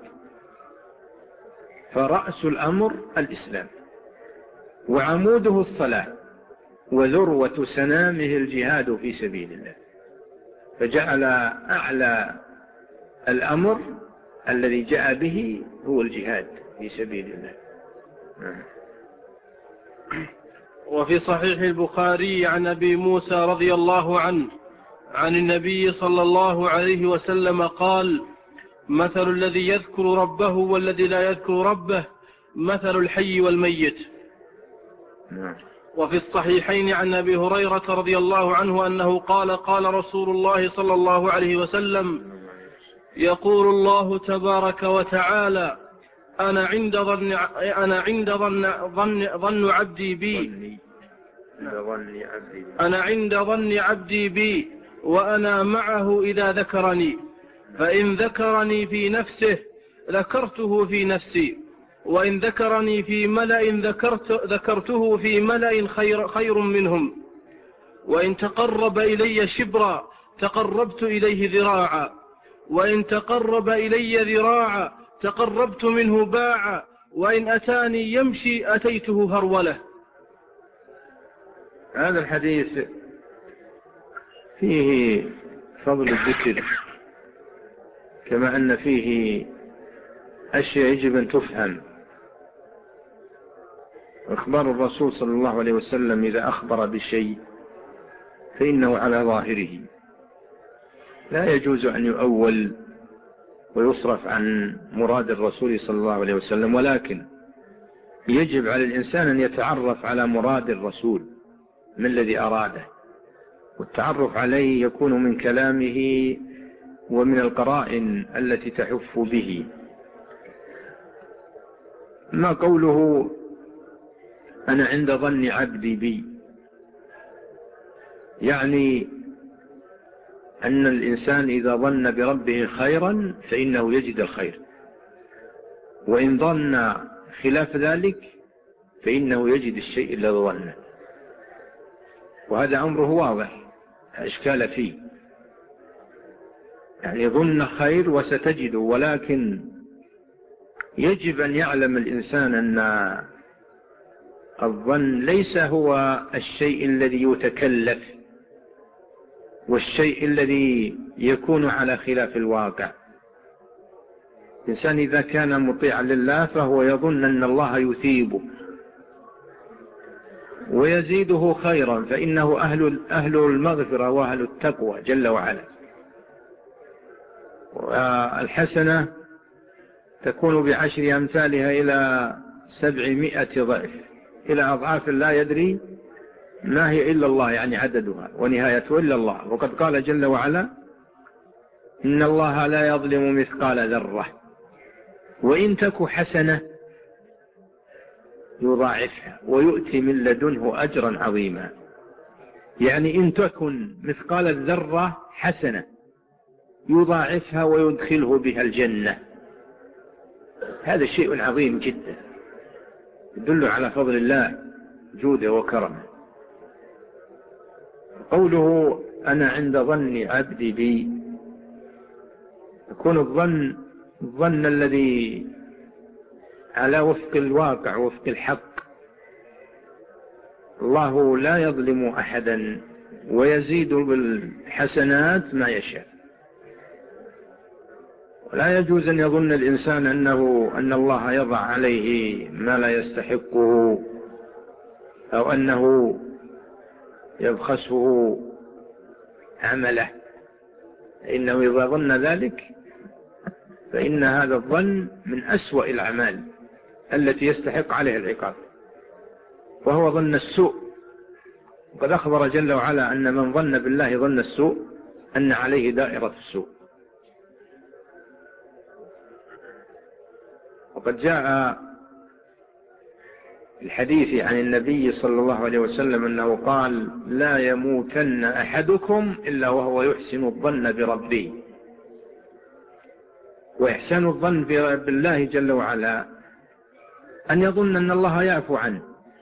فرأس الأمر الإسلام، وعموده الصلاة، وذروة سنامه الجهاد في سبيل الله، فجعل أعلى الأمر الذي جاء به هو الجهاد في سبيل الله. وفي صحيح البخاري عن أبي موسى رضي الله عنه عن النبي صلى الله عليه وسلم قال مثل الذي يذكر ربه والذي لا يذكر ربه مثل الحي والميت. وفي الصحيحين عن أبي هريرة رضي الله عنه أنه قال قال رسول الله صلى الله عليه وسلم يقول الله تبارك وتعالى أنا عند ظن أنا عند ظن ظن ظن عبدي بي أنا عند ظن عبدي بي وأنا معه إذا ذكرني، فإن ذكرني في نفسه ذكرته في نفسي، وإن ذكرني في ملأ ذكرت ذكرته في ملأ خير, خير منهم، وإن تقرب إلي شبرا تقربت إليه ذراعا، وإن تقرب إلي ذراعا تقربت منه باعا، وإن أتاني يمشي أتيته هرولة. هذا الحديث فيه فضل الذكر، كما أن فيه أشياء يجب أن تفهم. أخبار الرسول صلى الله عليه وسلم إذا أخبر بشيء فإنه على ظاهره، لا يجوز أن يؤول ويصرف عن مراد الرسول صلى الله عليه وسلم، ولكن يجب على الإنسان أن يتعرف على مراد الرسول من الذي أراده، والتعرف عليه يكون من كلامه ومن القرائن التي تحف به. ما قوله أنا عند ظن عبدي بي، يعني أن الإنسان إذا ظن بربه خيرا فإنه يجد الخير، وإن ظن خلاف ذلك فإنه يجد الشيء الذي ظنه، وهذا أمره واضح لا إشكال فيه. يعني ظن خير وستجده، ولكن يجب أن يعلم الإنسان أن الظن ليس هو الشيء الذي يتكلف والشيء الذي يكون على خلاف الواقع. الإنسان إذا كان مطيعا لله فهو يظن أن الله يثيبه ويزيده خيرا، فإنه أهل, أهل المغفرة وأهل التقوى جل وعلا. والحسنة تكون بعشر أمثالها إلى سبعمائة ضعف، إلى أضعاف لا يدري ما هي إلا الله، يعني عددها ونهايته إلا الله. وقد قال جل وعلا إن الله لا يظلم مثقال ذرة وإن تك حسنة يضاعفها ويؤتي من لدنه أجرا عظيما. يعني إن تكن مثقال الذرة حسنة يضاعفها ويدخله بها الجنة. هذا شيء عظيم جدا يدل على فضل الله جوده وكرمه. قوله أنا عند ظن عبدي بي، يكون الظن الظن الذي على وفق الواقع وفق الحق. الله لا يظلم أحدا ويزيد بالحسنات ما يشاء، ولا يجوز أن يظن الإنسان أنه أن الله يضع عليه ما لا يستحقه أو أنه يبخسه عمله، إنه إذا ظن ذلك فإن هذا الظن من أسوأ الأعمال التي يستحق عليه العقاب، وهو ظن السوء. وقد أخبر جل وعلا أن من ظن بالله ظن السوء أن عليه دائرة السوء. وقد جاء الحديث عن النبي صلى الله عليه وسلم أنه قال لا يموتن أحدكم إلا وهو يحسن الظن بربه. وإحسان الظن بالله جل وعلا أن يظن أن الله يعفو عنه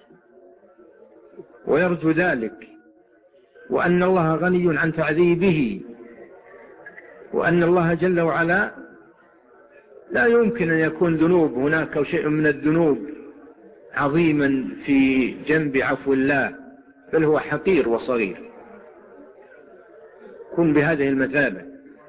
ويرجو ذلك، وأن الله غني عن تعذيبه، وأن الله جل وعلا لا يمكن أن يكون ذنوب هناك أو شيء من الذنوب عظيما في جنب عفو الله، بل هو حقير وصغير. كن بهذه المثابة.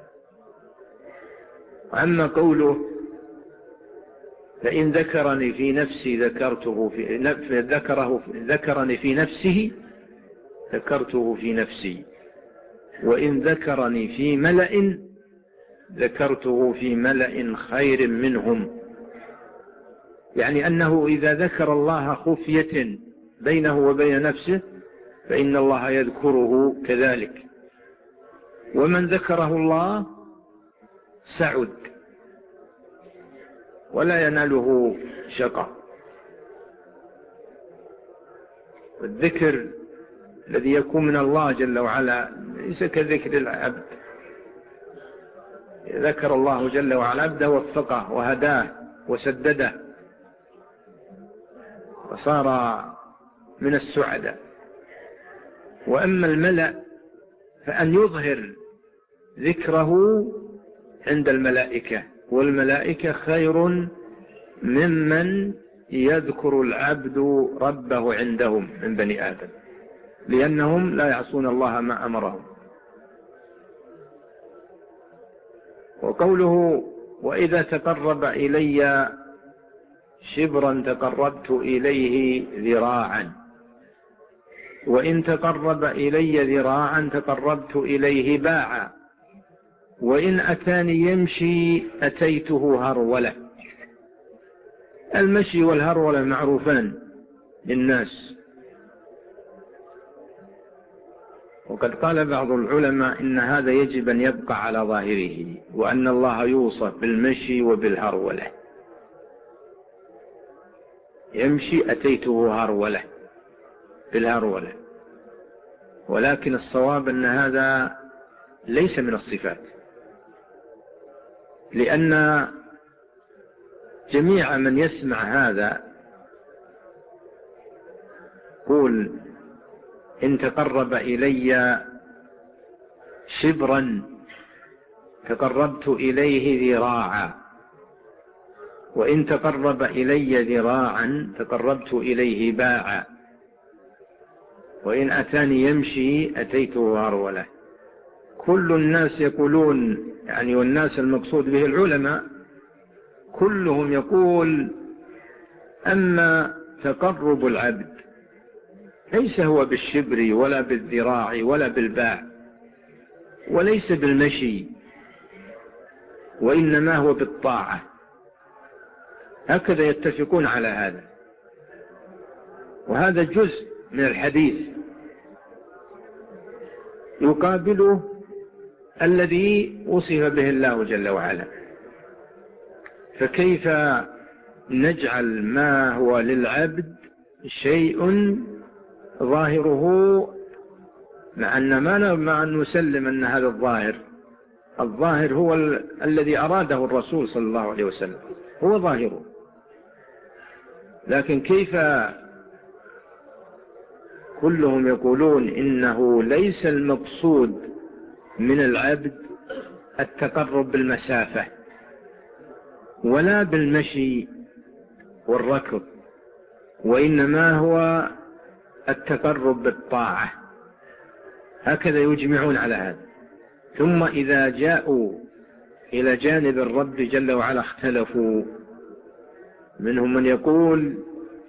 أما قوله فإن ذكرني في نفسي ذكرته في ذكره ذكرني في نفسه ذكرته في نفسي وإن ذكرني في ملأ ذكرته في ملأ خير منهم. يعني أنه إذا ذكر الله خفية بينه وبين نفسه فإن الله يذكره كذلك، ومن ذكره الله سعد ولا يناله شقى. والذكر الذي يكون من الله جل وعلا ليس كذكر العبد. ذكر الله جل وعلا عبده وفقه وهداه وسدده وصار من السعداء. وأما الملأ فأن يظهر ذكره عند الملائكة، والملائكة خير ممن يذكر العبد ربه عندهم من بني آدم، لأنهم لا يعصون الله ما أمرهم. وقوله وإذا تقرب إلي شبرا تقربت إليه ذراعا، وإن تقرب إلي ذراعا تقربت إليه باعا، وإن أتاني يمشي أتيته هرولة. المشي والهرولة معروفان للناس. وقد قال بعض العلماء إن هذا يجب أن يبقى على ظاهره، وأن الله يوصف بالمشي وبالهرولة. يمشي أتيته هرولة بالهرولة، ولكن الصواب أن هذا ليس من الصفات، لأن جميع من يسمع هذا قول إن تقرب إلي شبرا تقربت إليه ذراعا، وإن تقرب إلي ذراعا تقربت إليه باعا، وإن أتاني يمشي أتيته هرولة. كل الناس يقولون يعني، والناس المقصود به العلماء كلهم يقول أما تقرب العبد ليس هو بالشبر ولا بالذراع ولا بالباع وليس بالمشي، وإنما هو بالطاعة. هكذا يتفقون على هذا، وهذا جزء من الحديث يقابله الذي وصف به الله جل وعلا. فكيف نجعل ما هو للعبد شيء ظاهره، مع أن ما مع أن نسلم أن هذا الظاهر الظاهر هو ال... الذي أراده الرسول صلى الله عليه وسلم، هو ظاهره، لكن كيف كلهم يقولون إنه ليس المقصود من العبد التقرب بالمسافة ولا بالمشي والركض، وإنما هو التقرب بالطاعة. هكذا يجمعون على هذا. ثم إذا جاءوا إلى جانب الرب جل وعلا اختلفوا، منهم من يقول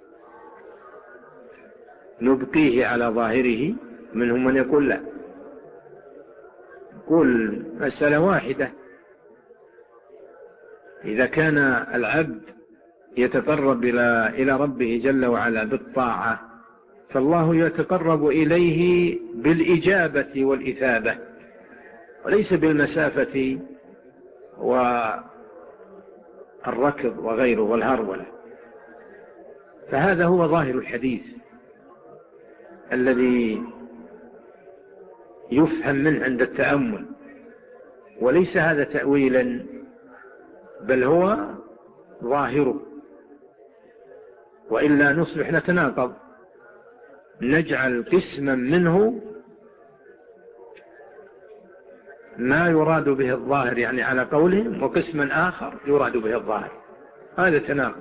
نبقيه على ظاهره، منهم من يقول لا، يقول مسألة واحدة، إذا كان العبد يتقرب إلى إلى ربه جل وعلا بالطاعة فالله يتقرب إليه بالإجابة والإثابة، وليس بالمسافة والركض وغيره والهرولة. فهذا هو ظاهر الحديث الذي يفهم منه عند التأمل، وليس هذا تأويلا بل هو ظاهره، وإلا نصبح نتناقض، نجعل قسما منه ما يراد به الظاهر يعني على قولهم، وقسما آخر يراد به الظاهر، هذا تناقض.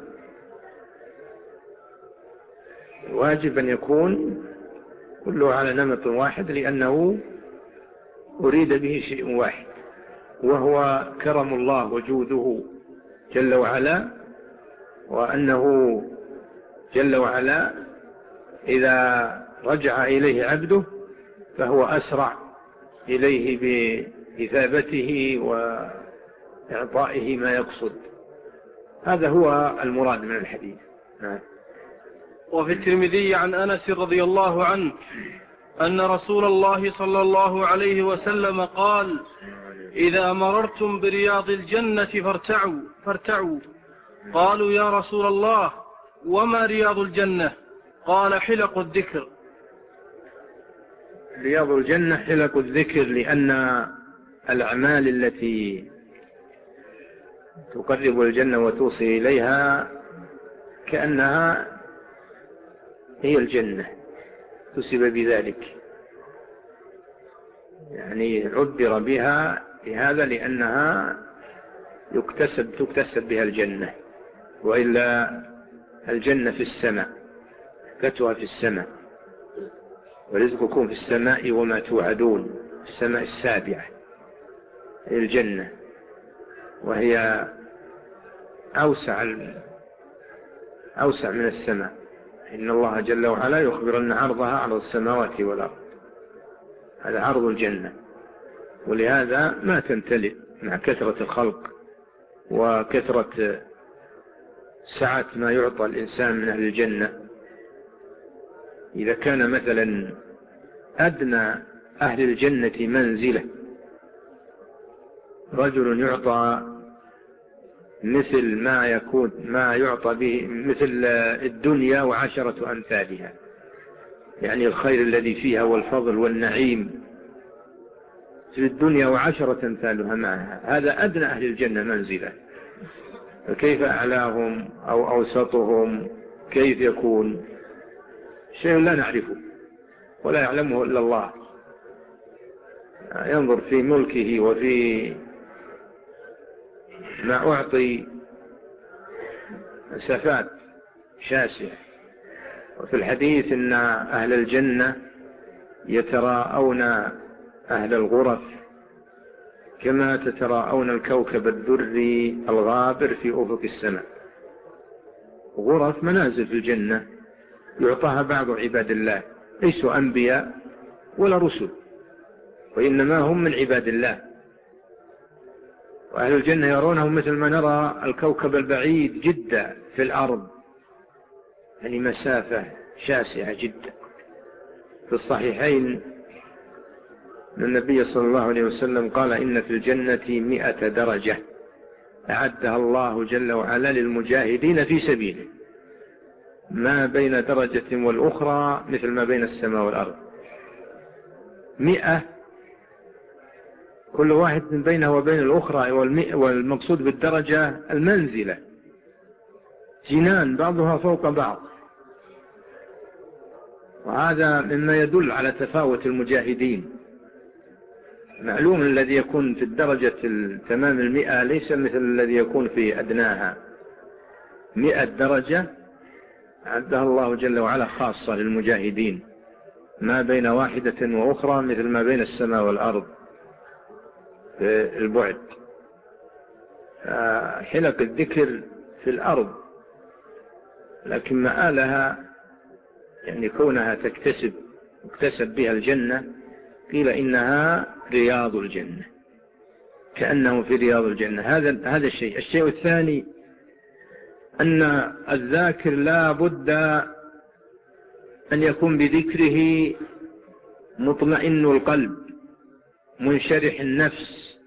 واجب أن يكون كله على نمط واحد، لأنه أريد به شيء واحد، وهو كرم الله وجوده جل وعلا، وأنه جل وعلا إذا رجع إليه عبده فهو أسرع إليه بإثابته وإعطائه ما يقصد. هذا هو المراد من الحديث. نعم. وفي الترمذي عن أنس رضي الله عنه أن رسول الله صلى الله عليه وسلم قال: إذا مررتم برياض الجنة فارتعوا فارتعوا قالوا يا رسول الله وما رياض الجنة؟ قال: حلق الذكر. رياض الجنة حلق الذكر، لأن الأعمال التي تقرب الجنة وتوصل إليها كأنها هي الجنة، تسب بذلك، يعني عبر بها بهذا لأنها يكتسب تكتسب بها الجنة، وإلا الجنة في السماء، كتها في السماء، ورزقكم في السماء وما توعدون، السماء السابعة الجنة، وهي أوسع أوسع من السماء. إن الله جل وعلا يخبر أن عرضها عرض السماوات والأرض، هذا عرض الجنة، ولهذا ما تمتلئ مع كثرة الخلق وكثرة سعة ما يعطى الإنسان من أهل الجنة. إذا كان مثلا أدنى أهل الجنة منزلة رجل يعطى مثل ما يكون ما يعطى به مثل الدنيا وعشرة أمثالها، يعني الخير الذي فيها والفضل والنعيم في الدنيا وعشرة أمثالها معها. هذا أدنى أهل الجنة منزلة، فكيف أعلاهم أو أوسطهم كيف يكون؟ شيء لا نعرفه ولا يعلمه إلا الله. ينظر في ملكه وفي ما أعطي مسافات شاسعة. وفي الحديث إن أهل الجنة يتراءون أهل الغرف كما تتراءون الكوكب الدري الغابر في أفق السماء. غرف منازل في الجنة يعطاها بعض عباد الله، ليسوا أنبياء ولا رسل، وإنما هم من عباد الله. وأهل الجنة يرونهم مثل ما نرى الكوكب البعيد جدا في الأرض، يعني مسافة شاسعة جدا. في الصحيحين أن النبي صلى الله عليه وسلم قال إن في الجنة مئة درجة أعدها الله جل وعلا للمجاهدين في سبيله، ما بين درجة والأخرى مثل ما بين السماء والأرض. مئة، كل واحد من بينه وبين الأخرى، والمقصود بالدرجة المنزلة، جنان بعضها فوق بعض. وهذا مما يدل على تفاوت المجاهدين. معلوم الذي يكون في الدرجة تمام المئة ليس مثل الذي يكون في أدناها. مئة درجة أعدها الله جل وعلا خاصة للمجاهدين، ما بين واحدة وأخرى مثل ما بين السماء والأرض في البعد. حلق الذكر في الأرض، لكن مآلها يعني كونها تكتسب اكتسب بها الجنة، قيل إنها رياض الجنة، كأنه في رياض الجنة. هذا هذا الشيء. الشيء الثاني أن الذاكر لا بد أن يكون بذكره مطمئن القلب منشرح النفس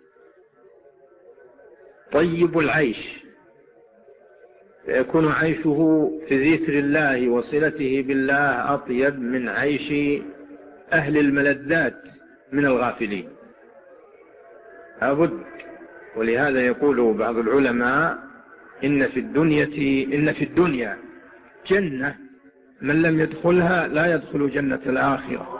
طيب العيش، فيكون عيشه في ذكر الله وصلته بالله أطيب من عيش أهل الملذات من الغافلين. لابد. ولهذا يقول بعض العلماء إن في الدنيا إن في الدنيا جنة من لم يدخلها لا يدخل جنة الآخرة.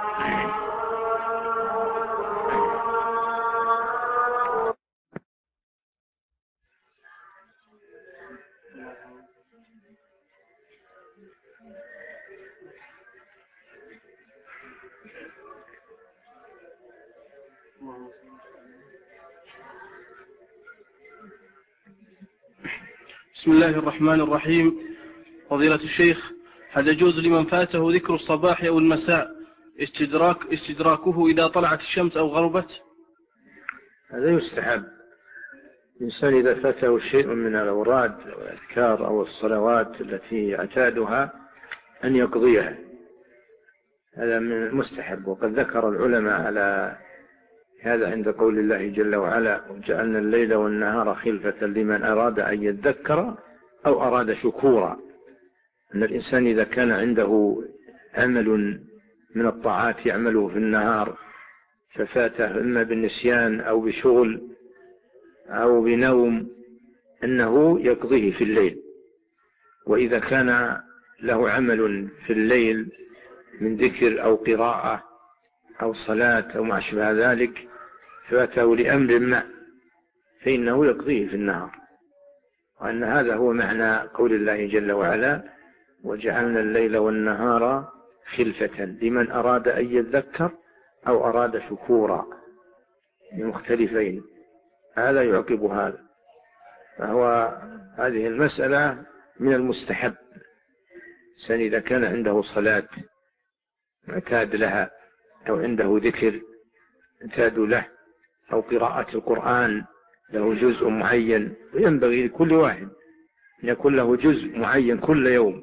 بسم الله الرحمن الرحيم. فضيلة الشيخ، هل يجوز لمن فاته ذكر الصباح أو المساء استدراك استدراكه إذا طلعت الشمس أو غربت؟ هذا يستحب. الإنسان إذا فاته شيء من الأوراد أو الأذكار أو الصلوات التي اعتادها أن يقضيها، هذا من المستحب. وقد ذكر العلماء على هذا عند قول الله جل وعلا: وجعلنا الليل والنهار خلفة لمن أراد أن يذكر أو أراد شكورا. أن الإنسان إذا كان عنده عمل من الطاعات يعمله في النهار ففاته إما بالنسيان أو بشغل أو بنوم، أنه يقضيه في الليل. وإذا كان له عمل في الليل من ذكر أو قراءة أو صلاة أو ما شابه ذلك فاته لأمر ما فإنه يقضيه في النهار. وأن هذا هو معنى قول الله جل وعلا: وجعلنا الليل والنهار خلفة لمن أراد أن يذكر أو أراد شكورا، مختلفين، هذا يعقب هذا. فهو هذه المسألة من المستحب. الإنسان إذا كان عنده صلاة معتاد لها أو عنده ذكر معتاد له أو قراءة القرآن له جزء معين، وينبغي لكل واحد أن يكون له جزء معين كل يوم،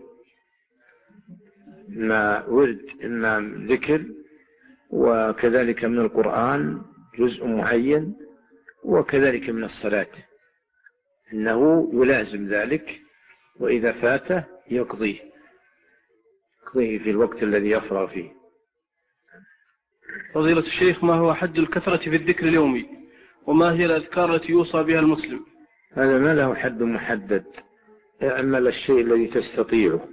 إما ورد إما ذكر، وكذلك من القرآن جزء معين، وكذلك من الصلاة. إنه يلازم ذلك، وإذا فاته يقضيه يقضيه في الوقت الذي يفرغ فيه. فضيلة الشيخ، ما هو حد الكثرة في الذكر اليومي، وما هي الأذكار التي يوصى بها المسلم؟ هذا ما له حد محدد، اعمل الشيء الذي تستطيعه،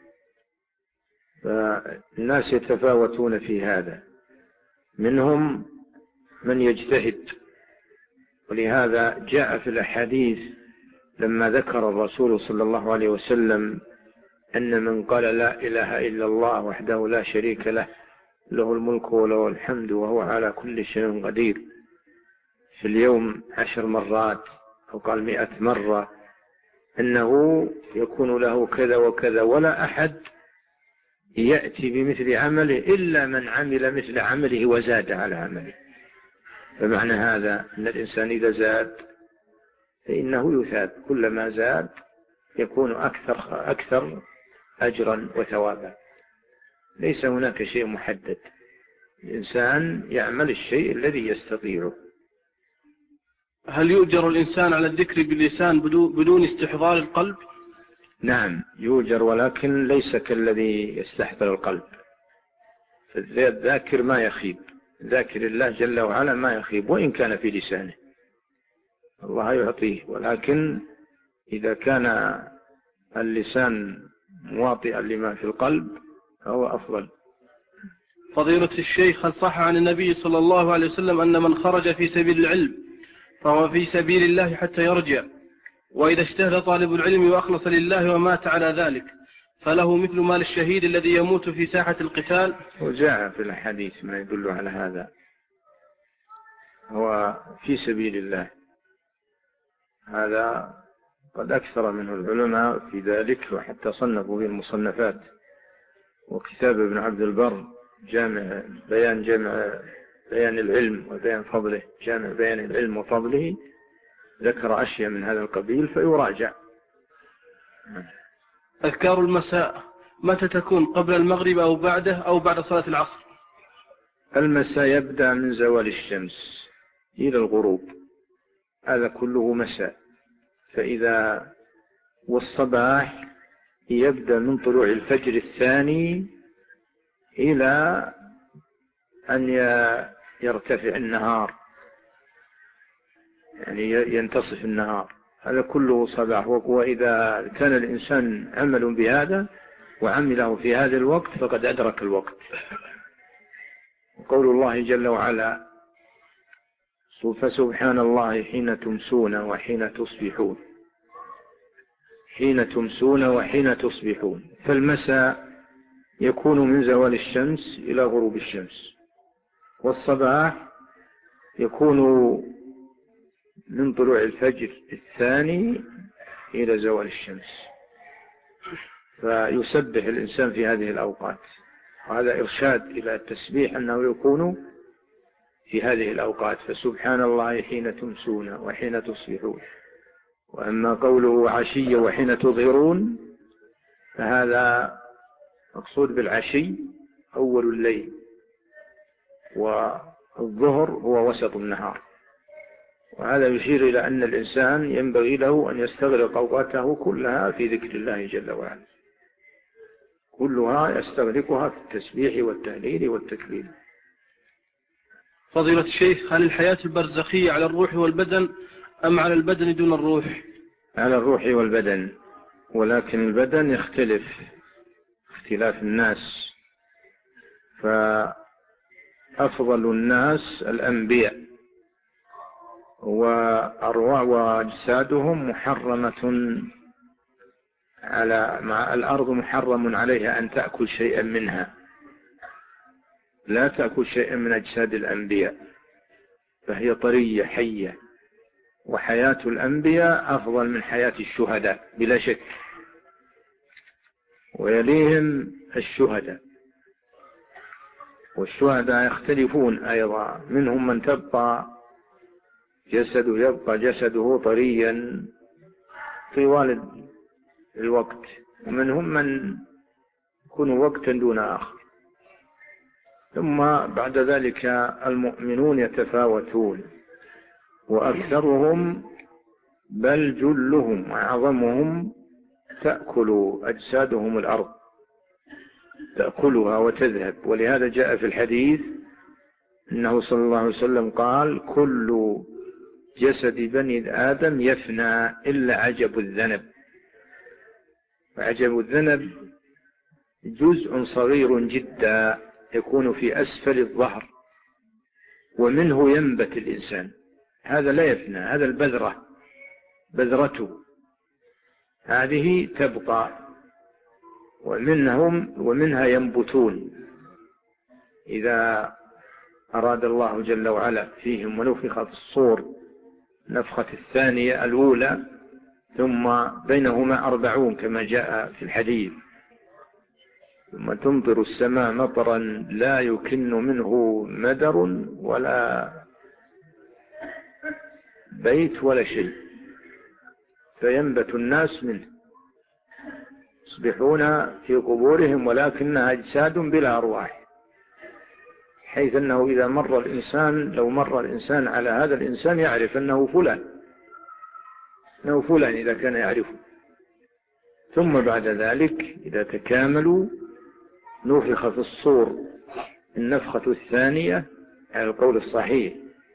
فالناس يتفاوتون في هذا، منهم من يجتهد، ولهذا جاء في الأحاديث لما ذكر الرسول صلى الله عليه وسلم أن من قال لا إله إلا الله وحده لا شريك له له الملك وله الحمد وهو على كل شيء قدير في اليوم عشر مرات أو قال مئة مرة، أنه يكون له كذا وكذا، ولا أحد يأتي بمثل عمله إلا من عمل مثل عمله وزاد على عمله. فمعنى هذا أن الإنسان إذا زاد فإنه يثاب، كلما زاد يكون أكثر أكثر أجرا وثوابا. ليس هناك شيء محدد، الإنسان يعمل الشيء الذي يستطيعه. هل يؤجر الإنسان على الذكر باللسان بدون استحضار القلب؟ نعم يؤجر، ولكن ليس كالذي يستحضر القلب. فالذاكر ما يخيب، ذاكر الله جل وعلا ما يخيب وإن كان في لسانه، الله يعطيه، ولكن إذا كان اللسان مواطئا لما في القلب فهو أفضل. فضيلة الشيخ، هل صح عن النبي صلى الله عليه وسلم أن من خرج في سبيل العلم فهو في سبيل الله حتى يرجع، وإذا اجتهد طالب العلم وأخلص لله ومات على ذلك فله مثل مال الشهيد الذي يموت في ساحة القتال؟ وجاء في الحديث ما يدل على هذا، هو في سبيل الله، هذا قد أكثر منه العلماء في ذلك، وحتى صنفوا به المصنفات. وكتاب ابن عبد البر جامع بيان جامع بيان العلم وبيان فضله، جامع بيان العلم وفضله، ذكر أشياء من هذا القبيل فيراجع. أذكار المساء متى تكون، قبل المغرب أو بعده أو بعد صلاة العصر؟ المساء يبدأ من زوال الشمس إلى الغروب، هذا كله مساء. فإذا والصباح يبدأ من طلوع الفجر الثاني إلى أن يرتفع النهار، يعني ينتصف النهار، هذا كله صباح. وإذا كان الإنسان عمل بهذا وعمله في هذا الوقت فقد أدرك الوقت. قول الله جل وعلا فسبحان الله حين تمسون وحين تصبحون، حين تمسون وحين تصبحون، فالمساء يكون من زوال الشمس إلى غروب الشمس، والصباح يكون من طلوع الفجر الثاني إلى زوال الشمس. فيسبح الإنسان في هذه الأوقات، وهذا إرشاد إلى التسبيح أنه يكون في هذه الأوقات. فسبحان الله حين تمسون وحين تصبحون. وأما قوله عشي وحين تظهرون فهذا مقصود بالعشي أول الليل، والظهر هو وسط النهار. وهذا يشير إلى أن الإنسان ينبغي له أن يستغرق أوقاته كلها في ذكر الله جل وعلا، كلها يستغرقها في التسبيح والتهليل والتكبير. فضيلة الشيخ، هل الحياة البرزخية على الروح والبدن أم على البدن دون الروح؟ على الروح والبدن، ولكن البدن يختلف اختلاف الناس، فأفضل الناس الأنبياء، وأرواح وأجسادهم محرمة على مع الأرض، محرم عليها أن تأكل شيئا منها، لا تأكل شيئا من أجساد الأنبياء، فهي طرية حية. وحياة الأنبياء أفضل من حياة الشهداء بلا شك، ويليهم الشهداء، والشهداء يختلفون أيضا، منهم من تبقى جسده يبقى جسده طريا طوال الوقت، ومنهم من يكون وقتا دون آخر. ثم بعد ذلك المؤمنون يتفاوتون، وأكثرهم بل جلهم وأعظمهم تأكل أجسادهم الأرض، تأكلها وتذهب. ولهذا جاء في الحديث أنه صلى الله عليه وسلم قال: كل جسد بني آدم يفنى إلا عجب الذنب. وعجب الذنب جزء صغير جدا يكون في أسفل الظهر، ومنه ينبت الإنسان. هذا لا يفنى، هذا البذرة، بذرته هذه تبقى، ومنهم ومنها ينبتون إذا أراد الله جل وعلا فيهم ونفخ في الصور نفخة الثانية الأولى، ثم بينهما أربعون كما جاء في الحديث، ثم تمطر السماء مطرا لا يكن منه مدر ولا بيت ولا شيء، فينبت الناس منه، يصبحون في قبورهم ولكنها أجساد بلا أرواح، حيث أنه إذا مر الإنسان لو مر الإنسان على هذا الإنسان يعرف أنه فلان، أنه فلان إذا كان يعرفه. ثم بعد ذلك إذا تكاملوا نفخ في الصور النفخة الثانية على القول الصحيح،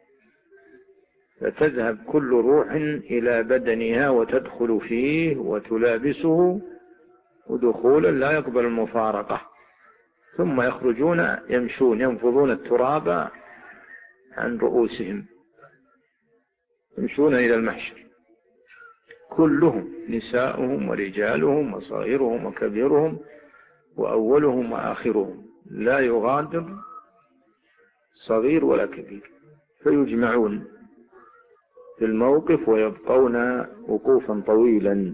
فتذهب كل روح إلى بدنها وتدخل فيه وتلابسه ودخولا لا يقبل المفارقة، ثم يخرجون يمشون ينفضون التراب عن رؤوسهم، يمشون إلى المحشر كلهم، نساؤهم ورجالهم وصغيرهم وكبيرهم وأولهم وآخرهم، لا يغادر صغير ولا كبير، فيجمعون في الموقف ويبقون وقوفا طويلا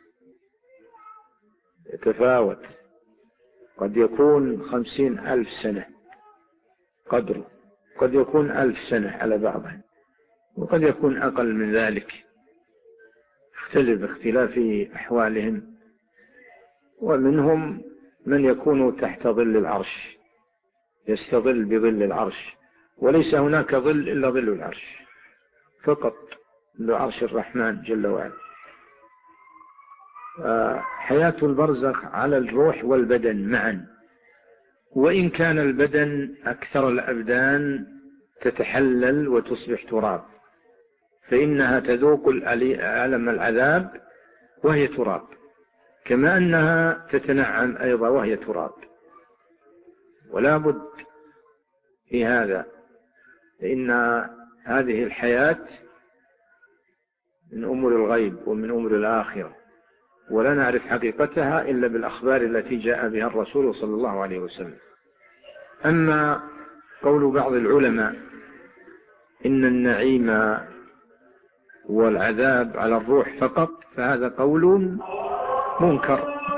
يتفاوت، قد يكون خمسين ألف سنة قدره، قد يكون ألف سنة على بعضها، وقد يكون أقل من ذلك، اختلف اختلاف أحوالهم. ومنهم من يكون تحت ظل العرش، يستظل بظل العرش، وليس هناك ظل إلا ظل العرش فقط، لعرش الرحمن جل وعلا. حياة البرزخ على الروح والبدن معا، وإن كان البدن أكثر الأبدان تتحلل وتصبح تراب، فإنها تذوق ألم العذاب وهي تراب، كما أنها تتنعم أيضا وهي تراب. ولا بد في هذا، فإن هذه الحياة من أمور الغيب ومن أمور الآخرة، ولا نعرف حقيقتها إلا بالأخبار التي جاء بها الرسول صلى الله عليه وسلم. أما قول بعض العلماء إن النعيم والعذاب على الروح فقط، فهذا قول منكر،